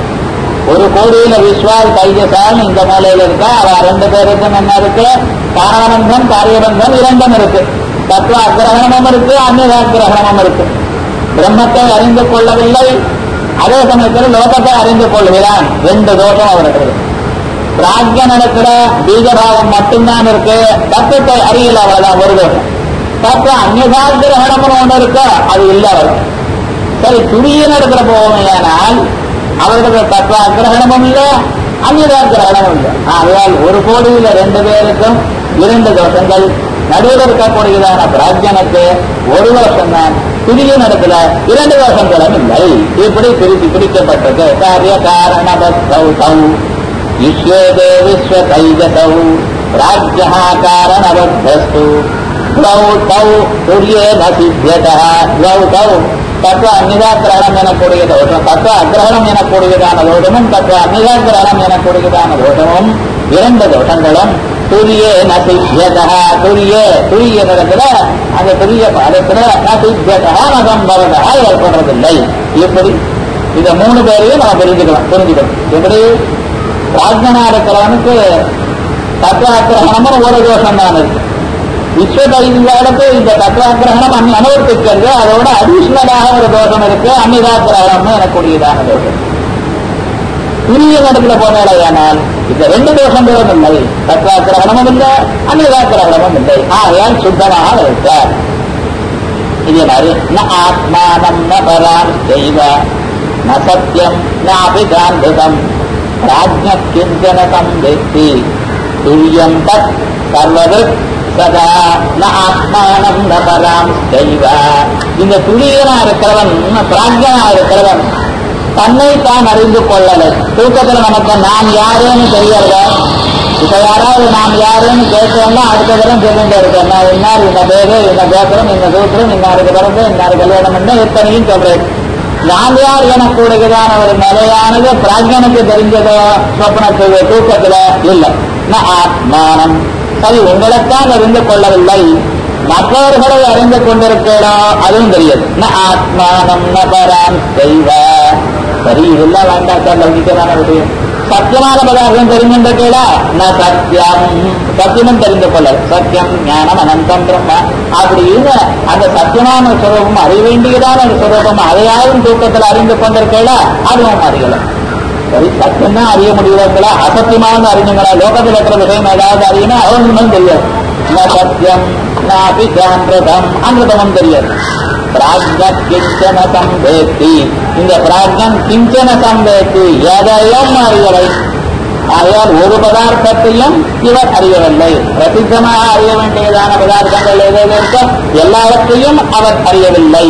1 கோடியில விஸ்வால் தைஜசால் இந்த மூலையில இருக்கா. அவ 2 பேருக்கும் என்ன இருக்கு? காரணபந்தம் காரியபந்தம் 2ம் இருக்கு. தத்துவ அக்கிரகணமும் இருக்கு, அந்நியதாகிரகணமும் இருக்கு. பிரம்மத்தை அறிந்து கொள்ளவில்லை, அதே சமயத்தில் லோகத்தை அறிந்து கொள்கிறான். 2 தோஷம் அவருக்கு. பிராஜ்ய நடக்கிற பீஜபாவம் மட்டும்தான் இருக்கு, தத்துவத்தை அறியல, அவ்வளவுதான் ஒரு தோஷம். தத்துவ அந்நியதாகிரகணம்னு ஒன்று இருக்கா, அது இல்லை அவருக்கு. சரி, துரிய நடக்கிற போவையானால் அவர்களுக்கு தத்துவ அக்கிரகணமும் இல்லை, அந்நியதாகிரகணமும் இல்லை. ஆகையால் 1 கோடியில 2 பேருக்கும் 2 தோஷங்கள். நடுவில் இருக்கக்கூடியதான பிராஜ்யனுக்கு 1 தோஷம்தான். துரிய நடத்துல 2 தோஷங்களும் இல்லை. இப்படி பிரிக்கப்பட்டது. காரிய காரணபத்தௌ தௌ இஷ்யேதே விஸ்வதைஜசௌ பிராஜ்யः காரணபத்தஸ்து द्वौ तौ तुर्येण सिद्ध्यतः. द्वौ तौ தத்துவ அந்நிதாகிரகணம் எனக்கூடிய தோஷம், தத்துவ அக்கிரகணம் எனக்கூடியதான தோஷமும் தத்துவ அந்நிதாகிரகணம் எனக்கூடியதான தோஷமும் 2 தோஷங்களும் துரியேன சித்யதः. துரிய இடத்துல அந்த துரிய பாதத்துல ந சித்யதः ந சம்பவதः ஏற்படுறதில்லை. இப்படி இத 3 பேரையும் நம்ம புரிஞ்சுக்கணும். எப்படி? பிராஜ்ஞனா இருக்கிறவனுக்கு தத்துவ அக்கிரகணமும் 1 தோஷம் தான் இருக்கு. விஸ்வதைதிகாலுக்கு இந்த தத்துவாகிரகணம் அனுவர்த்திக்கிறது, அதோட அடிஷனலாக ஒரு தோஷம் இருக்கு, அந்நிதாகிரகணம் எனக்கூடியதான தோஷம். துரிய இடத்துல போனாலேயானால் இந்த 2 தோஷங்களும் இல்லை, தத்துவாகிரகணமும் இல்லை, அந்நிதாகிரகணமும் இல்லை. ஆகையால் சுத்தமாக இருக்கார். இதே மாதிரி ந ஆத்மானம் ந பராம் செய்வ ந சத்தியம் நாபி காந்திதம் பிராஜ்ஞ கிஞ்சன சம்வேத்தி துரியம் தத் சர்வதிக் சதா ந ஆத்மானம் ந பராம் செய்வ. இந்த துரியனா இருக்கிறவன், பிராஜ்ஞனா இருக்கிறவன் தன்னை தான் அறிந்து கொள்ளலை. தூக்கத்தில் நமக்கு நான் யாருன்னு தெரியறத, இப்ப யாராவது நாம் யாருன்னு கேட்டோம்னா அடுத்த தரம் சொல்லிட்டு இருக்கேன். நான் இன்னார் இந்த பேரு, இந்த கோத்திரம், இந்த சூத்திரம், இன்னாருக்கு பிறந்து, இன்னாரு கல்யாணம் பண்ண எத்தனையும் சொல்றேன். நான் யார் எனக்கூடியதான ஒரு நிலையானது பிராஜ்யனுக்கு தெரிஞ்சதோ சொப்னத்துக்கு தூக்கத்துல இல்லை. ஆத்மானம் சரி உங்களைத்தான் அறிந்து கொள்ளவில்லை, மற்றவர்களை அறிந்து கொண்டிருக்கிறோ அதுவும் தெரியாது. ஆத்மானம் நபரான் செய்வ சரி இதெல்லாம் வேண்டாம் சார், லௌகிக்கமான விஷயம். சத்தியமான பதார்த்தம் தெரிஞ்சுட்ட கேளா நான் சத்தியம் சத்தியமும் தெரிந்து கொள்ள சத்தியம் ஞானம் அனந்தம் பிரம்மா அப்படின்னு அந்த சத்தியமான சுரூபம் அறிய வேண்டியதான ஒரு சுரூபம் அதையாவது தூக்கத்தில் அறிந்து கொண்டிருக்கா அதுவும் அறியல. சரி சத்தியம் தான் அறிய முடியல, அசத்தியமான அறிஞ்சுங்களா லோகத்தில் இருக்கிற விஷயம் ஏதாவது அறியணும் அவனும் தெரியாது. சத்தியம் நாபிதம் அமிர்தமும் தெரியாது. பிராஜ்ய கிஞ்சன சம்பேத்தி இந்த பிராஜ்யம் கிஞ்சன சம்பேத்தி எதையும் அறியலை. ஆகையால் ஒரு பதார்த்தத்தையும் இவர் அறியவில்லை. பிரசித்தமாக அறிய வேண்டியதான பதார்த்தங்கள் எதாவது இருக்க எல்லாவற்றையும் அவர் அறியவில்லை.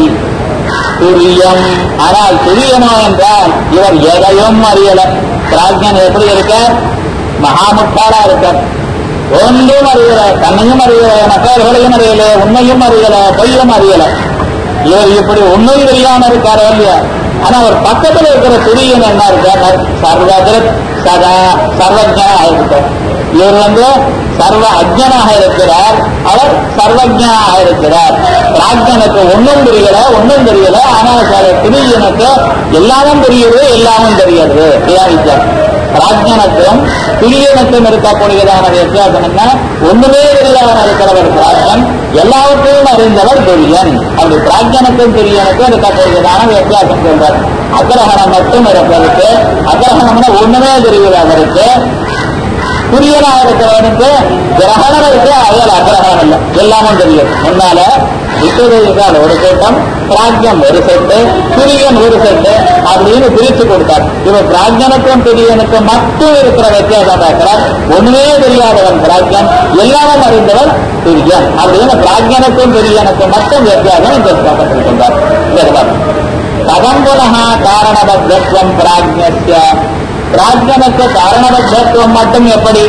துரியம் ஆனால் துரியனோ என்றால் இவர் எதையும் அறியல. பிராஜ்யன் எப்படி இருக்க மகாமுட்டாளா இருக்க, ஒன்றும் அறியல, தன்னையும் அறியல, மற்றவர்களையும் அறியல, உண்மையும் அறியல, பொய்யும் அறியல. இவர் இப்படி உண்மையும் தெரியாம இருக்காரோ இல்லையா. ஆனா ஒரு பக்கத்தில் இருக்கிற துரியன் என்ன இருக்கார் சர்வகிருத் சதா சர்வஜனாக இருக்கார். இவர் சர்வ அஜ்ஞனாக இருக்கிறார், அவர் சர்வஜனாக இருக்கிறார். பிராஜ்யனுக்கு ஒன்றும் தெரியல ஒன்றும் தெரியல, ஆனால் துரியனுக்கு எல்லாமும் தெரியுது எல்லாமும் தெரியாது. வித்தியாசம் பிராஜ்யனுக்கும் துரியனுக்கும் இருக்கக்கூடியதான வித்தியாசம் என்ன? ஒண்ணுமே தெரியாமல் இருக்கிறவர் பிராஜ்யன், எல்லாவற்றையும் அறிந்தவர் துரியன். அப்படி பிராஜ்யனுக்கும் துரியனுக்கும் இருக்கக்கூடியதான வித்தியாசம் சொல்றார். அக்ரஹணம் மட்டும் இருப்பதற்கு, அக்ரஹணம்னா ஒண்ணுமே தெரியுது அவருக்கு, துரியனாக இருக்கிறவனுக்கு கிரகணம் இருக்கு, அயல் அக்ரஹணம் இல்லை, எல்லாமும் தெரியும். முன்னால விசுவதேசால் ஒரு கூட்டம், பிராஜ்யம் ஒரு செட்டு, துரியன் ஒரு செட்டு அப்படின்னு பிரிச்சு கொடுத்தார். இவர் பிராஜ்யனுக்கும் துரியனுக்கும் மட்டும் இருக்கிற வித்தியாசம் பார்க்கிறார். ஒண்ணுமே தெரியாதவன் பிராஜ்யன், எல்லாமும் அறிந்தவன் துரியன் அப்படின்னு பிராஜ்யனுக்கும் துரியனுக்கும் மட்டும் வித்தியாசம் இந்த ஸ்லோகத்தில் சொல்றார். கதம்புனஹா காரணபத்தம் பிராஜ்யஸ்ய பிராஜ்யனுக்கு காரணபத்தத்துவம் மட்டும் எப்படி?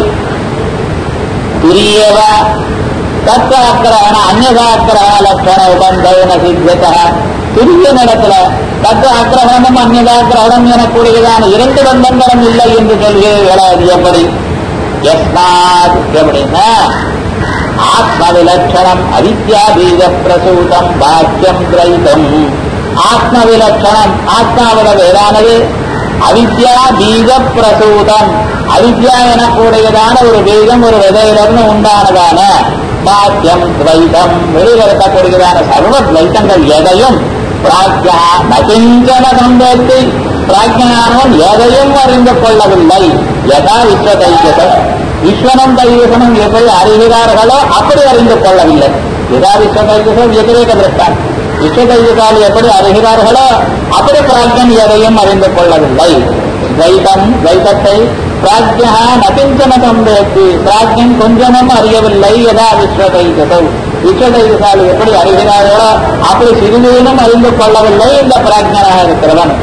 துரியவ தத்வாக்கிரகண அந்நியதாக்கிரக லட்சண உபந்தவன சித்தத துரிய நடத்துல தத்வாக்கிரகணமும் அந்நியதாக்கிரகணம் எனக்கூடியதான இரண்டு பந்தங்களும் இல்லை என்று சொல்கிறீர்களா? அது எப்படி? யஸ்மாத் எப்படின்னா ஆத்ம விலட்சணம் அவித்யா பீஜ பிரசூதம் பாக்கியம் திரைதம். ஆத்ம விலட்சணம் ஆத்மாவில வேறானது, அவித்யா பீஜ பிரசூதம் அவித்யா எனக்கூடியதான ஒரு பீஜம் ஒரு விதையிலிருந்து உண்டானதான பாக்கியம் துவைதம் வெளியில் இருக்கக்கூடியதான சர்வ துவைத்தங்கள் எதையும் பிராக்யா நகிஞ்சன சம்பேத்தி பிராக்ஞானவன் எதையும் அறிந்து கொள்ளவில்லை. யதா விஸ்வதைஜசம் விஸ்வனம் தைஜசனும் எப்படி அறிகிறார்களோ அப்படி அறிந்து கொள்ளவில்லை. யதா விஸ்வதைஜசம் வியதிரேக திருஷ்டான் விஸ்வதைஜசால் எப்படி அறிகிறார்களோ அப்படி பிராக்ஞன் எதையும் அறிந்து கொள்ளவில்லை. துவைதம் துவைதத்தை பிராஜ்யா நகிஞ்சன சம்பேத்தி பிராஜ்யன் கொஞ்சமும் அறியவில்லை. யதா விஸ்வதைஜசம் விஸ்வதைஜசால் எப்படி அறிகிறார்களோ அப்படி சிறிதேனும் அறிந்து கொள்ளவில்லை இந்த பிராஜ்யனாக இருக்கிறவன்.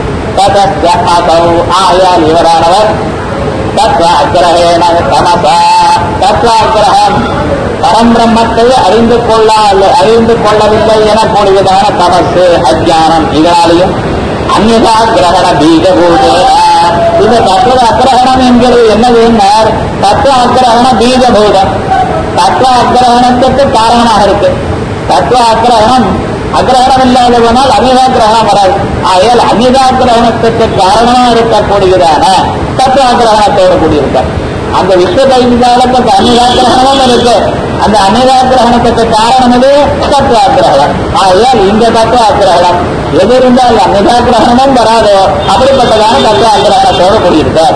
ஆயால் இவரானவர் தத்வாக்கிரகேண தமசா தத்வாக்கிரகம் பரம்பிரம்மத்தை அறிந்து கொள்ளவில்லை எனக்கூடியதான தமசு அஜானம் இதனாலையும் அந்நிதா கிரகண பீஜபூதேன இந்த தத்துவ அக்கிரகணம் என்கிறது என்னதுன்னா தத்துவ அக்கிரகண பீஜபூதம் தத்துவ அக்கிரகணத்துக்கு காரணமாக இருக்கு. தத்துவ அக்கிரகணம் அக்கிரகணம் இல்லாதவனால் அந்நிதாக்கிரகணம் வராது. ஆகையால் அந்நிதாக்கிரகணத்துக்கு காரணமாக இருக்கக்கூடியதான தத்துவ அக்கிரகணத்தோடு கூடியிருக்க அந்த விஸ்வதைஜாலத்துக்கு அந்நிதாக்கிரகணமும் இருக்கு. அந்த அந்நிதாக்கிரகணத்துக்கு காரணம் இது தத்துவாக்கிரகணம். ஆகையால் இந்த தத்துவாக்கிரகணம் எது இருந்தால் அந்நிதாக்கிரகணமும் வராதோ அப்படிப்பட்டதான தத்துவாக்கிரகணத்தோடு கூடியிருக்கார்.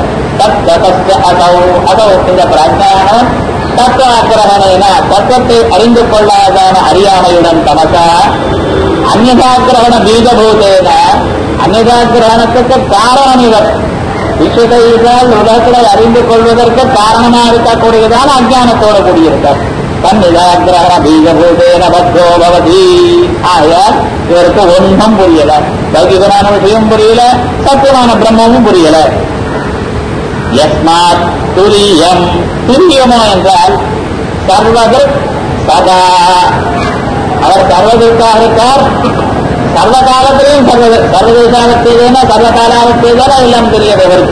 அதோ இந்த பிராஜ்ஞானம் தத்துவாக்கிரகணேன தத்துவத்தை அறிந்து கொள்ளாதான அறியாமையுடன் தமசா அந்நிதாக்கிரகண பீஜபூதேன அந்நிதாக்கிரகணத்துக்கு காரணம் இவர் விஸ்வதைஜால் உலகத்தை அறிந்து கொள்வதற்கு காரணமாக இருக்கக்கூடியதான அஜானத்தோடு கூடியிருக்கார். தன்னிதாக்கிரகண பீஜபூதேன பத்ரோ பவதி. ஆகையால் இவருக்கு ஒன்றும் புரியல, லௌகிகமான விஷயம் புரியல, சத்தியமான பிரம்மமும் புரியல. யஸ்மாத் துரியம், துரியமோ என்றால் சர்வகிருத் சதா, அவர் சர்வகிருத்தாக இருக்கார், சர்வ காலத்திலையும் சர்வதேசாவத்தேனா சர்வ காலாவத்தேதான எல்லாம் தெரியவர்.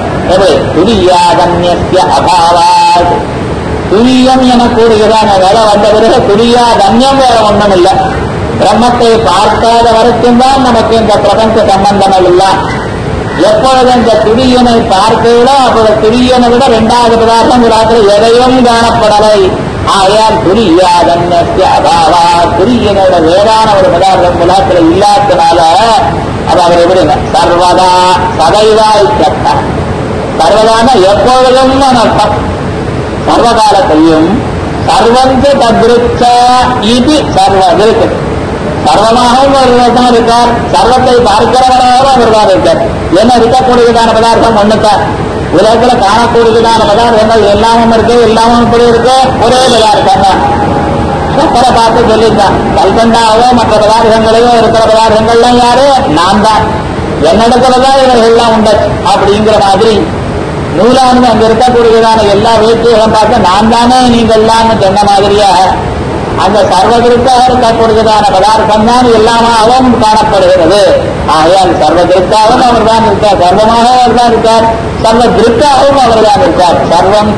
துரியாதன்யஸ்ய அபாவாத், துரியம் என கூறுகிறான் வேலை வந்த பிறகு துரியாதன்யம் வேற ஒன்றும் இல்லை. பிரம்மத்தை பார்க்காத வரைக்கும் தான் நமக்கு இந்த பிரபஞ்ச சம்பந்தங்கள் இல்லை. எப்பொழுது இந்த துரியனை பார்க்கிறதோ அப்பொழுது துரியனை விட இரண்டாவது பதார்த்தம் உலகத்தில் எதையும் காணப்படலை. ஆயால் துரியாதன்யஸ்ய அபாவா, துரியனோட வேறான ஒரு பதார்த்தம் உலகத்தில் இல்லாதனால அது அவர் எப்படிங்க சர்வதா சதைவா இச்சட்டா, சர்வதான எப்பொழுதும் அர்த்தம், சர்வகாலத்தையும் சர்வஞ்ச தத்ருச்ச இது சர்வதிருக்கு, சர்வமாகவும் ஒருவர்தான் இருக்கார், சர்வத்தை பார்க்கிறவராகவும் ஒருவர் இருக்கார். என்ன இருக்கக்கூடியதான பதார்த்தம் ஒண்ணுத்தான், உலகத்துல காணக்கூடியதான பதார்த்தங்கள் எல்லாமும் இருக்கு, எல்லாமும் இப்படி இருக்கு, ஒரே பதார்த்தம் தான். சக்கரை பார்த்து சொல்லிட்டான், கல்கண்டாவோ மற்ற பதார்த்தங்களையோ இருக்கிற பதார்த்தங்கள்லாம் யாரு, நான் தான், என்னிடத்துலதான் இவர்கள்லாம் உண்டு அப்படிங்கிற மாதிரி நூலானது அங்க இருக்கக்கூடியதான எல்லா வேட்டைகளும் பார்த்து நான் தானே நீங்கள்லாம் சொன்ன மாதிரியாக அந்த சர்வதிருக்காக இருக்கக்கூடியதான பதார்த்தம் தான் எல்லாமாகவும் காணப்படுகிறது. ஆகையால் சர்வதிருக்காகவும் அவர் தான் இருக்கார், சர்வமாக அவர் தான் இருக்கார், சர்வ திருக்காகவும் அவர் தான் இருக்கார். சர்வம்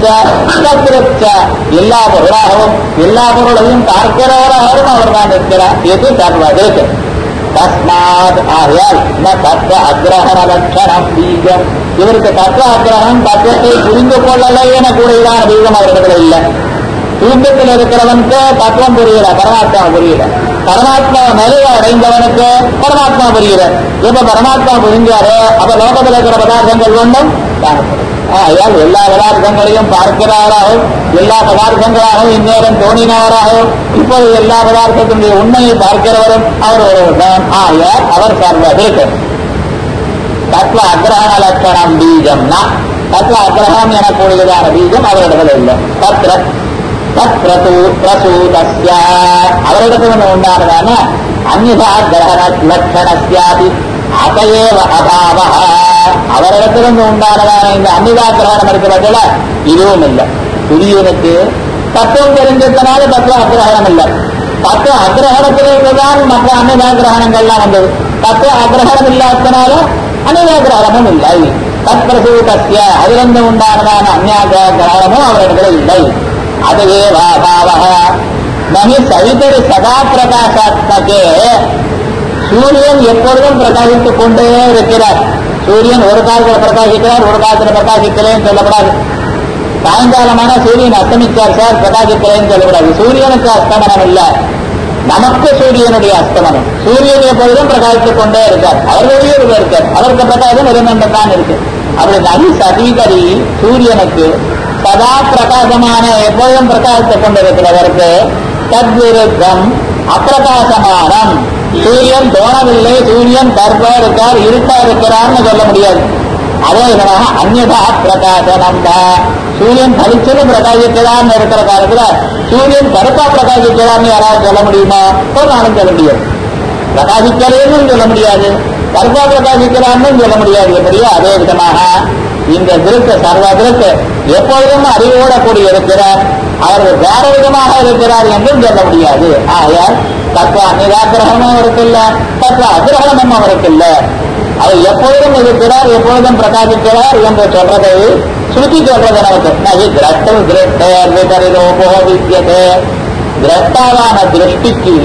ச எல்லா பொருளாகவும் எல்லா பொருளையும் பார்க்கிறவராகவும் அவர் தான் இருக்கிறார். இது சர்வதிருக்கு. தஸ்மாத் ஆகையால் தத்துவ அக்கிரகண லட்சணம் பீஜம், இவருக்கு தத்துவ அக்கிரகம் தத்துவத்தை புரிந்து கொள்ளலை என கூடியதான பீஜம் அவரிடத்துல இல்லை. தூக்கத்தில் இருக்கிறவனுக்கு தத்துவம் புரியல, பரமாத்மா புரியல, பரமாத்மா நிலையை அடைந்தவனுக்கு பரமாத்மா புரியல. எப்ப பரமாத்மா புரிஞ்சாரோ அப்ப லோகத்தில் இருக்கிற பதார்த்தங்கள் ஒன்றும் காணப்படும். ஆகையால் எல்லா பதார்த்தங்களையும் பார்க்கிறாராகவும் எல்லா பதார்த்தங்களாகவும் இந்நேரம் தோணினவராகவும் இப்போது எல்லா பதார்த்தத்தினுடைய உண்மையை பார்க்கிறவரும் அவர் ஒருவர் தான். ஆகையால் அவர் சர்வதிருக்கு. தத்துவ அக்கிரகண லட்சணம் பீஜம்னா தத்துவ அக்கிரகம் எனக்கூடியதான பீஜம் அவரிடத்தில் இல்லை. பிரசூதஸ்ய அவரிடத்தில் உண்டானதான அந்நிதா கிரகண லட்சணஸ்யாதி அதையேவ அபாவ, அவரிடத்திலிருந்து உண்டானதான இந்த அந்நிதா கிரகணம் இருக்கிறதுல இதுவும் இல்லை. துரியனுக்கு தத்துவம் தெரிஞ்சதுனால தத்துவ அக்கிரகணம் இல்லை. தத்துவ அக்கிரகணத்திலிருந்துதான் மற்ற அந்நிதா கிரகணங்கள்லாம் வந்தது. தத்துவ அக்கிரகணம் இல்லாதனால அந்நிதா கிரகணமும் இல்லை. தத்பிரசூதஸ்ய அதிலிருந்து உண்டானதான அந்நியா கிரகணமும் அவரிடத்துல இல்லை. அதுவே வாபாவ நகி சவிதரி சதா பிரகாசாத்மகே, சூரியன் எப்பொழுதும் பிரகாசித்துக் கொண்டே இருக்கிறார். சூரியன் ஒரு காலத்தில் பிரகாசிக்கிறார், ஒரு காலத்தில் பிரகாசிக்கலேன்னு சொல்லப்படாது. சாயங்காலமான சூரியன் அஸ்தமித்தார் சார், பிரகாசிக்கலேன்னு சொல்லப்படாது. சூரியனுக்கு அஸ்தமனம் இல்லை, நமக்கு சூரியனுடைய அஸ்தமனம். சூரியன் எப்பொழுதும் பிரகாசித்துக் கொண்டே இருக்கார், அவர்களுடைய இருக்கார், அவருக்கு பிரகாசம் இருந்துதான் இருக்கு. அப்படி நகி சதீகரி சூரியனுக்கு சதா பிரகாசமான எப்பொழுதும் பிரகாசித்துக் கொண்டிருக்கிறவருக்கு தத்விருத்தம் அப்பிரகாசமானம், சூரியன் தோணவில்லை, சூரியன் கர்ப்பா இருக்கார், இருட்டா இருக்கிறார்னு சொல்ல முடியாது. அதே விதமாக அந்நியதா பிரகாசனம் தான், சூரியன் கழிச்சது பிரகாசிக்கிறான்னு இருக்கிற காலத்துல சூரியன் கருப்பா பிரகாசிக்கிறான்னு யாராவது சொல்ல முடியுமா? ஒரு நாளும் சொல்ல முடியாது. பிரகாசிக்கிறேன்னு சொல்ல முடியாது, கருப்பா பிரகாசிக்கிறான்னு சொல்ல முடியாது. எப்படியோ அதே விதமாக இந்த திருக்க சர்வ திருக்க எப்பொழுதும் அறிவோடக்கூடிய இருக்கிறார், அவர் வேற விதமாக இருக்கிறார் என்றும் சொல்ல முடியாது. ஆகையால் தத்துவ அந்நிதாகிரகமும் அவருக்கு இல்ல, தத்துவ அகிரகமும் அவருக்கு இல்ல. அவர் எப்பொழுதும் இருக்கிறார், எப்பொழுதும் பிரகாசிக்கிறார் என்று சொல்றதை சுருக்கி சொல்றது நமக்கு. நகி திரஷ்டம் திருஷ்டோபோ வித்தியதே, திரஷ்டாவான திருஷ்டிக்கு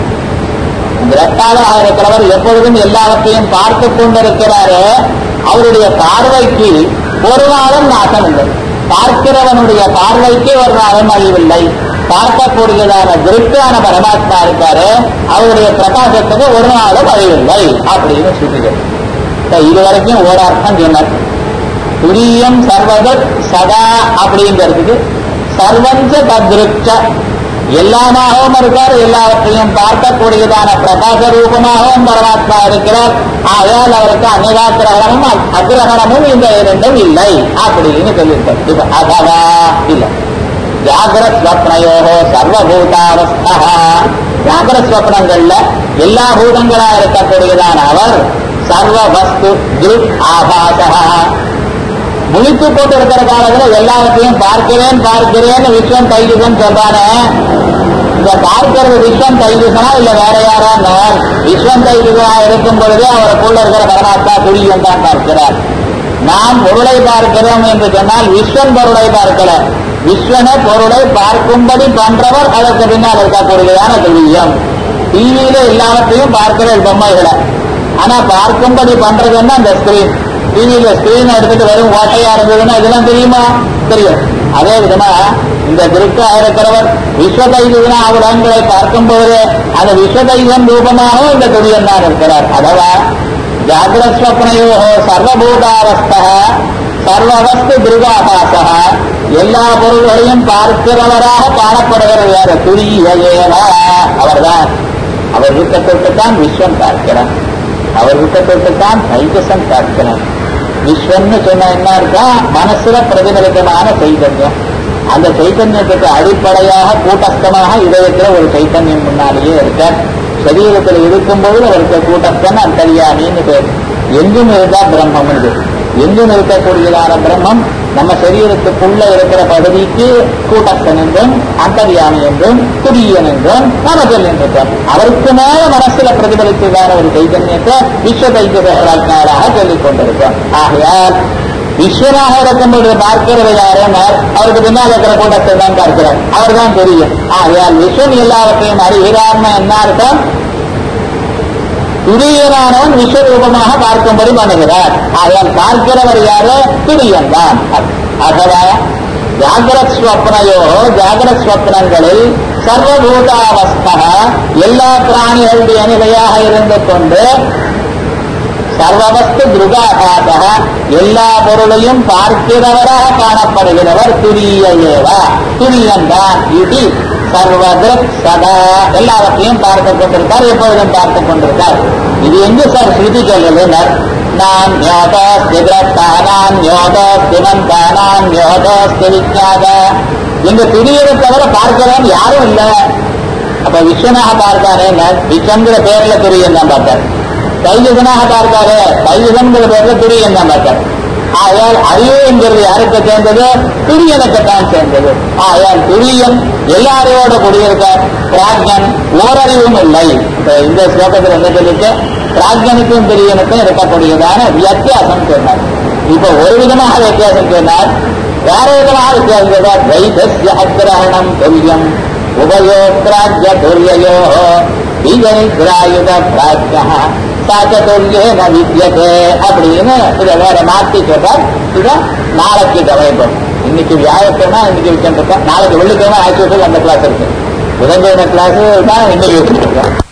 திரஷ்டாவாக இருக்கிறவர் எப்பொழுதும் எல்லாவற்றையும் பார்த்து கொண்டிருக்கிறாரே, அவருடைய பார்வைக்கு ஒரு நாளும் நாசம் இல்லை. பார்க்கிறவனுடைய பார்வைக்கு ஒரு நாளும் அழிவில்லை. பார்க்கக்கூடியதான திருப்தியான பரமாத்மா இருக்காரு, அவருடைய பிரகாசத்துக்கு ஒரு நாளும் அழிவில்லை அப்படின்னு சொல்லுகிறது. இதுவரைக்கும் ஒரு அர்த்தம் சொன்னார். துரியம் சர்வதத் சதா அப்படிங்கிறதுக்கு சர்வஞ்ச தத்ருச்ச எல்லாமாகவும் இருக்கார், எல்லாவற்றையும் பார்க்கக்கூடியதான பிரகாச ரூபமாகவும் பரமாத்மா இருக்கிறார். ஆகையால் அவருக்கு அந்நிதாக்கிரகணமும் அக்கிரகணமும் இந்த இரண்டும் இல்லை அப்படின்னு சொல்லியிருக்கார். இப்ப அதவா இல்லை ஜாகிரத் ஸ்வப்னயோகோ சர்வபூதாவஸ்தா, ஜாகிரத் ஸ்வப்னங்கள்ல எல்லா பூதங்களா இருக்கக்கூடியதான அவர் சர்வ வஸ்து திருக் ஆபாசா, முழித்துக் கொண்டு இருக்கிற காலத்துல எல்லாவற்றையும் பார்க்கிறேன் விஸ்வம் தைஜசன் சொல்றானே, இந்த பார்க்கிறது விஸ்வம் தைஜசனா இல்ல வேற யாரான்னு? விஸ்வம் தைஜசனா இருக்கும் பொழுதே அவருக்குள்ள இருக்கிற பரமாத்மா துரியம் தான் பார்க்கிறார். நாம் பொருளை பார்க்கிறோம் என்று சொன்னால் விஸ்வன் பொருளை பார்க்கல, விஸ்வன பொருளை பார்க்கும்படி பண்றவர் அதற்கு பின்னால் இருக்கக்கூடியதான துரியம். டிவியில எல்லாவற்றையும் பார்க்கிற பொம்மைகளை, ஆனா பார்க்கும்படி பண்றதுன்னா அந்த ஸ்கிரீன். டிவியில ஸ்கிரீன் எடுத்துட்டு வெறும் ஓட்டையா இருந்ததுன்னா இதெல்லாம் தெரியுமா? தெரியும். அதே விதமா இந்த திருக்கா இருக்கிறவர் விஸ்வதைஜனா உலகங்களை பார்க்கும்போது அந்த விஸ்வதைஜன் ரூபமாகவும் இந்த துரியன் தான் இருக்கிறார். அதவா ஜாகிரஸ்வப்னயோ சர்வபூதாவஸ்த சர்வவஸ்து திருகாபாச, எல்லா பொருள்களையும் பார்க்கிறவராக காணப்படுகிறது யாரு? துரியேவா, அவர்தான். அவர் விருப்பத்திற்குத்தான் விஸ்வம் பார்க்கிறார், அவர் விருப்பத்திற்குத்தான் தைஜசம் பார்க்கிறார். விஸ்வம்னு சொன்ன என்ன இருக்கா? மனசுல பிரதிபலிதமான சைதன்யம். அந்த சைத்தன்யத்துக்கு அடிப்படையாக கூட்டஸ்தமாக இதயத்தில் ஒரு சைத்தன்யம் முன்னாலேயே இருக்க, சரீரத்தில் இருக்கும்போது அவருக்கு கூட்டஸ்தன் அந்தரியாமின்னு பேர். எங்கும் இருந்தா பிரம்மம் இது, எங்கும் இருக்கக்கூடியதான பிரம்மம் நம்ம சரீரத்துக்குள்ள இருக்கிற பகுதிக்கு கூட்டஸ்தன் என்றும் அந்தரியாமி என்றும் துரியன் என்றும் நாம சொல்லின்றிருக்கோம். அவருக்கு மேல மனசுல பிரதிபலித்ததான ஒரு சைத்தன்யத்தை விஸ்வ தைஜசனாக சொல்லிக் கொண்டிருக்கோம். ஆகையால் விஸ்வனாக இருக்கும்போது பார்க்கிறது யாருன்னார்? அவருக்கு பின்னால் இருக்கிற கூட்டத்தை தான் பார்க்கிறார், அவர் தான் தெரியும். ஆகையால் விஸ்வன் எல்லாவற்றையும் அறிகிறார்னா என்ன அர்த்தம்? துரியனானவன் விஸ்வரூபமாக பார்க்கும்படி பண்ணுகிறார். ஆகையால் பார்க்கிறவர் யாரு? துரியன் தான். ஆகவா ஜாகிரத் ஸ்வப்னயோ, ஜாகிரத் ஸ்வப்னங்களில் சர்வபூதாவஸ்தா, எல்லா பிராணிகளுடைய அணிகையாக இருந்து கொண்டு சர்வவஸ்து திருகாபாச, எல்லா பொருளையும் பார்க்கிறவராக காணப்படுகிறவர் துரியேவா, துரியன் தான். இது சர்வதிருக் சதா, எல்லாவற்றையும் பார்த்துக் கொண்டிருக்கார், எப்பொழுதும் பார்த்துக் கொண்டிருக்கார். இது எங்கு சார் ஸ்ருதி சொல்லுதுனர்? நான் யோகஸ்திதான் யோகஸ்திமந்தானாம் யோகஸ்தி விஜாத, எங்க துரியனை தவிர பார்க்கிறவன் யாரும் இல்லை. அப்ப விஸ்வனாக பார்த்தாரே, விஸ்வங்கிற பேர்ல துரியன் தான் பார்த்தார். தைஜசனாக பார்த்தாரு, தைஜசன்கிற பேர்ல துரியன் தான் பார்த்தார். ஆயால் அறிவுங்கிறது யாருக்கு சேர்ந்தது? துரியனுக்குத்தான் சேர்ந்தது. ஆயால் துரியன் எல்லா அறிவோட கூடியிருக்க, பிராஜ்ஞன் ஓரறிவும் இல்லை. இந்த ஸ்லோகத்தில் என்ன சொல்லிட்டு பிராஜ்ஞனுக்கும் துரியனுக்கும் இருக்கக்கூடியதான வித்தியாசம் சொன்னார். இப்ப ஒரு விதமாக வித்தியாசம் சொன்னார், வேற விதமாக வித்தியாசம் சொன்னார். வைதஸ்ய அக்கிரஹணம் துரியம் உபயோ பிராஜ்ய துரியயோ விஜயகிராயுத பிராஜ்யா சாச்சதுல்யேன வித்யதே அப்படின்னு இதை வேற மாற்றி சொல்றார். இதை நாளைக்கு கவனிப்போம். இன்னைக்கு வியாழக்கிழமை இன்னைக்கு வச்சுருக்கோம், நாளைக்கு வெள்ளிக்கிழமை ஆக்சுவல் அந்த கிளாஸ் இருக்கு. புதன்கிழமை கிளாஸ் தான் இன்னைக்கு வச்சுருக்கோம்.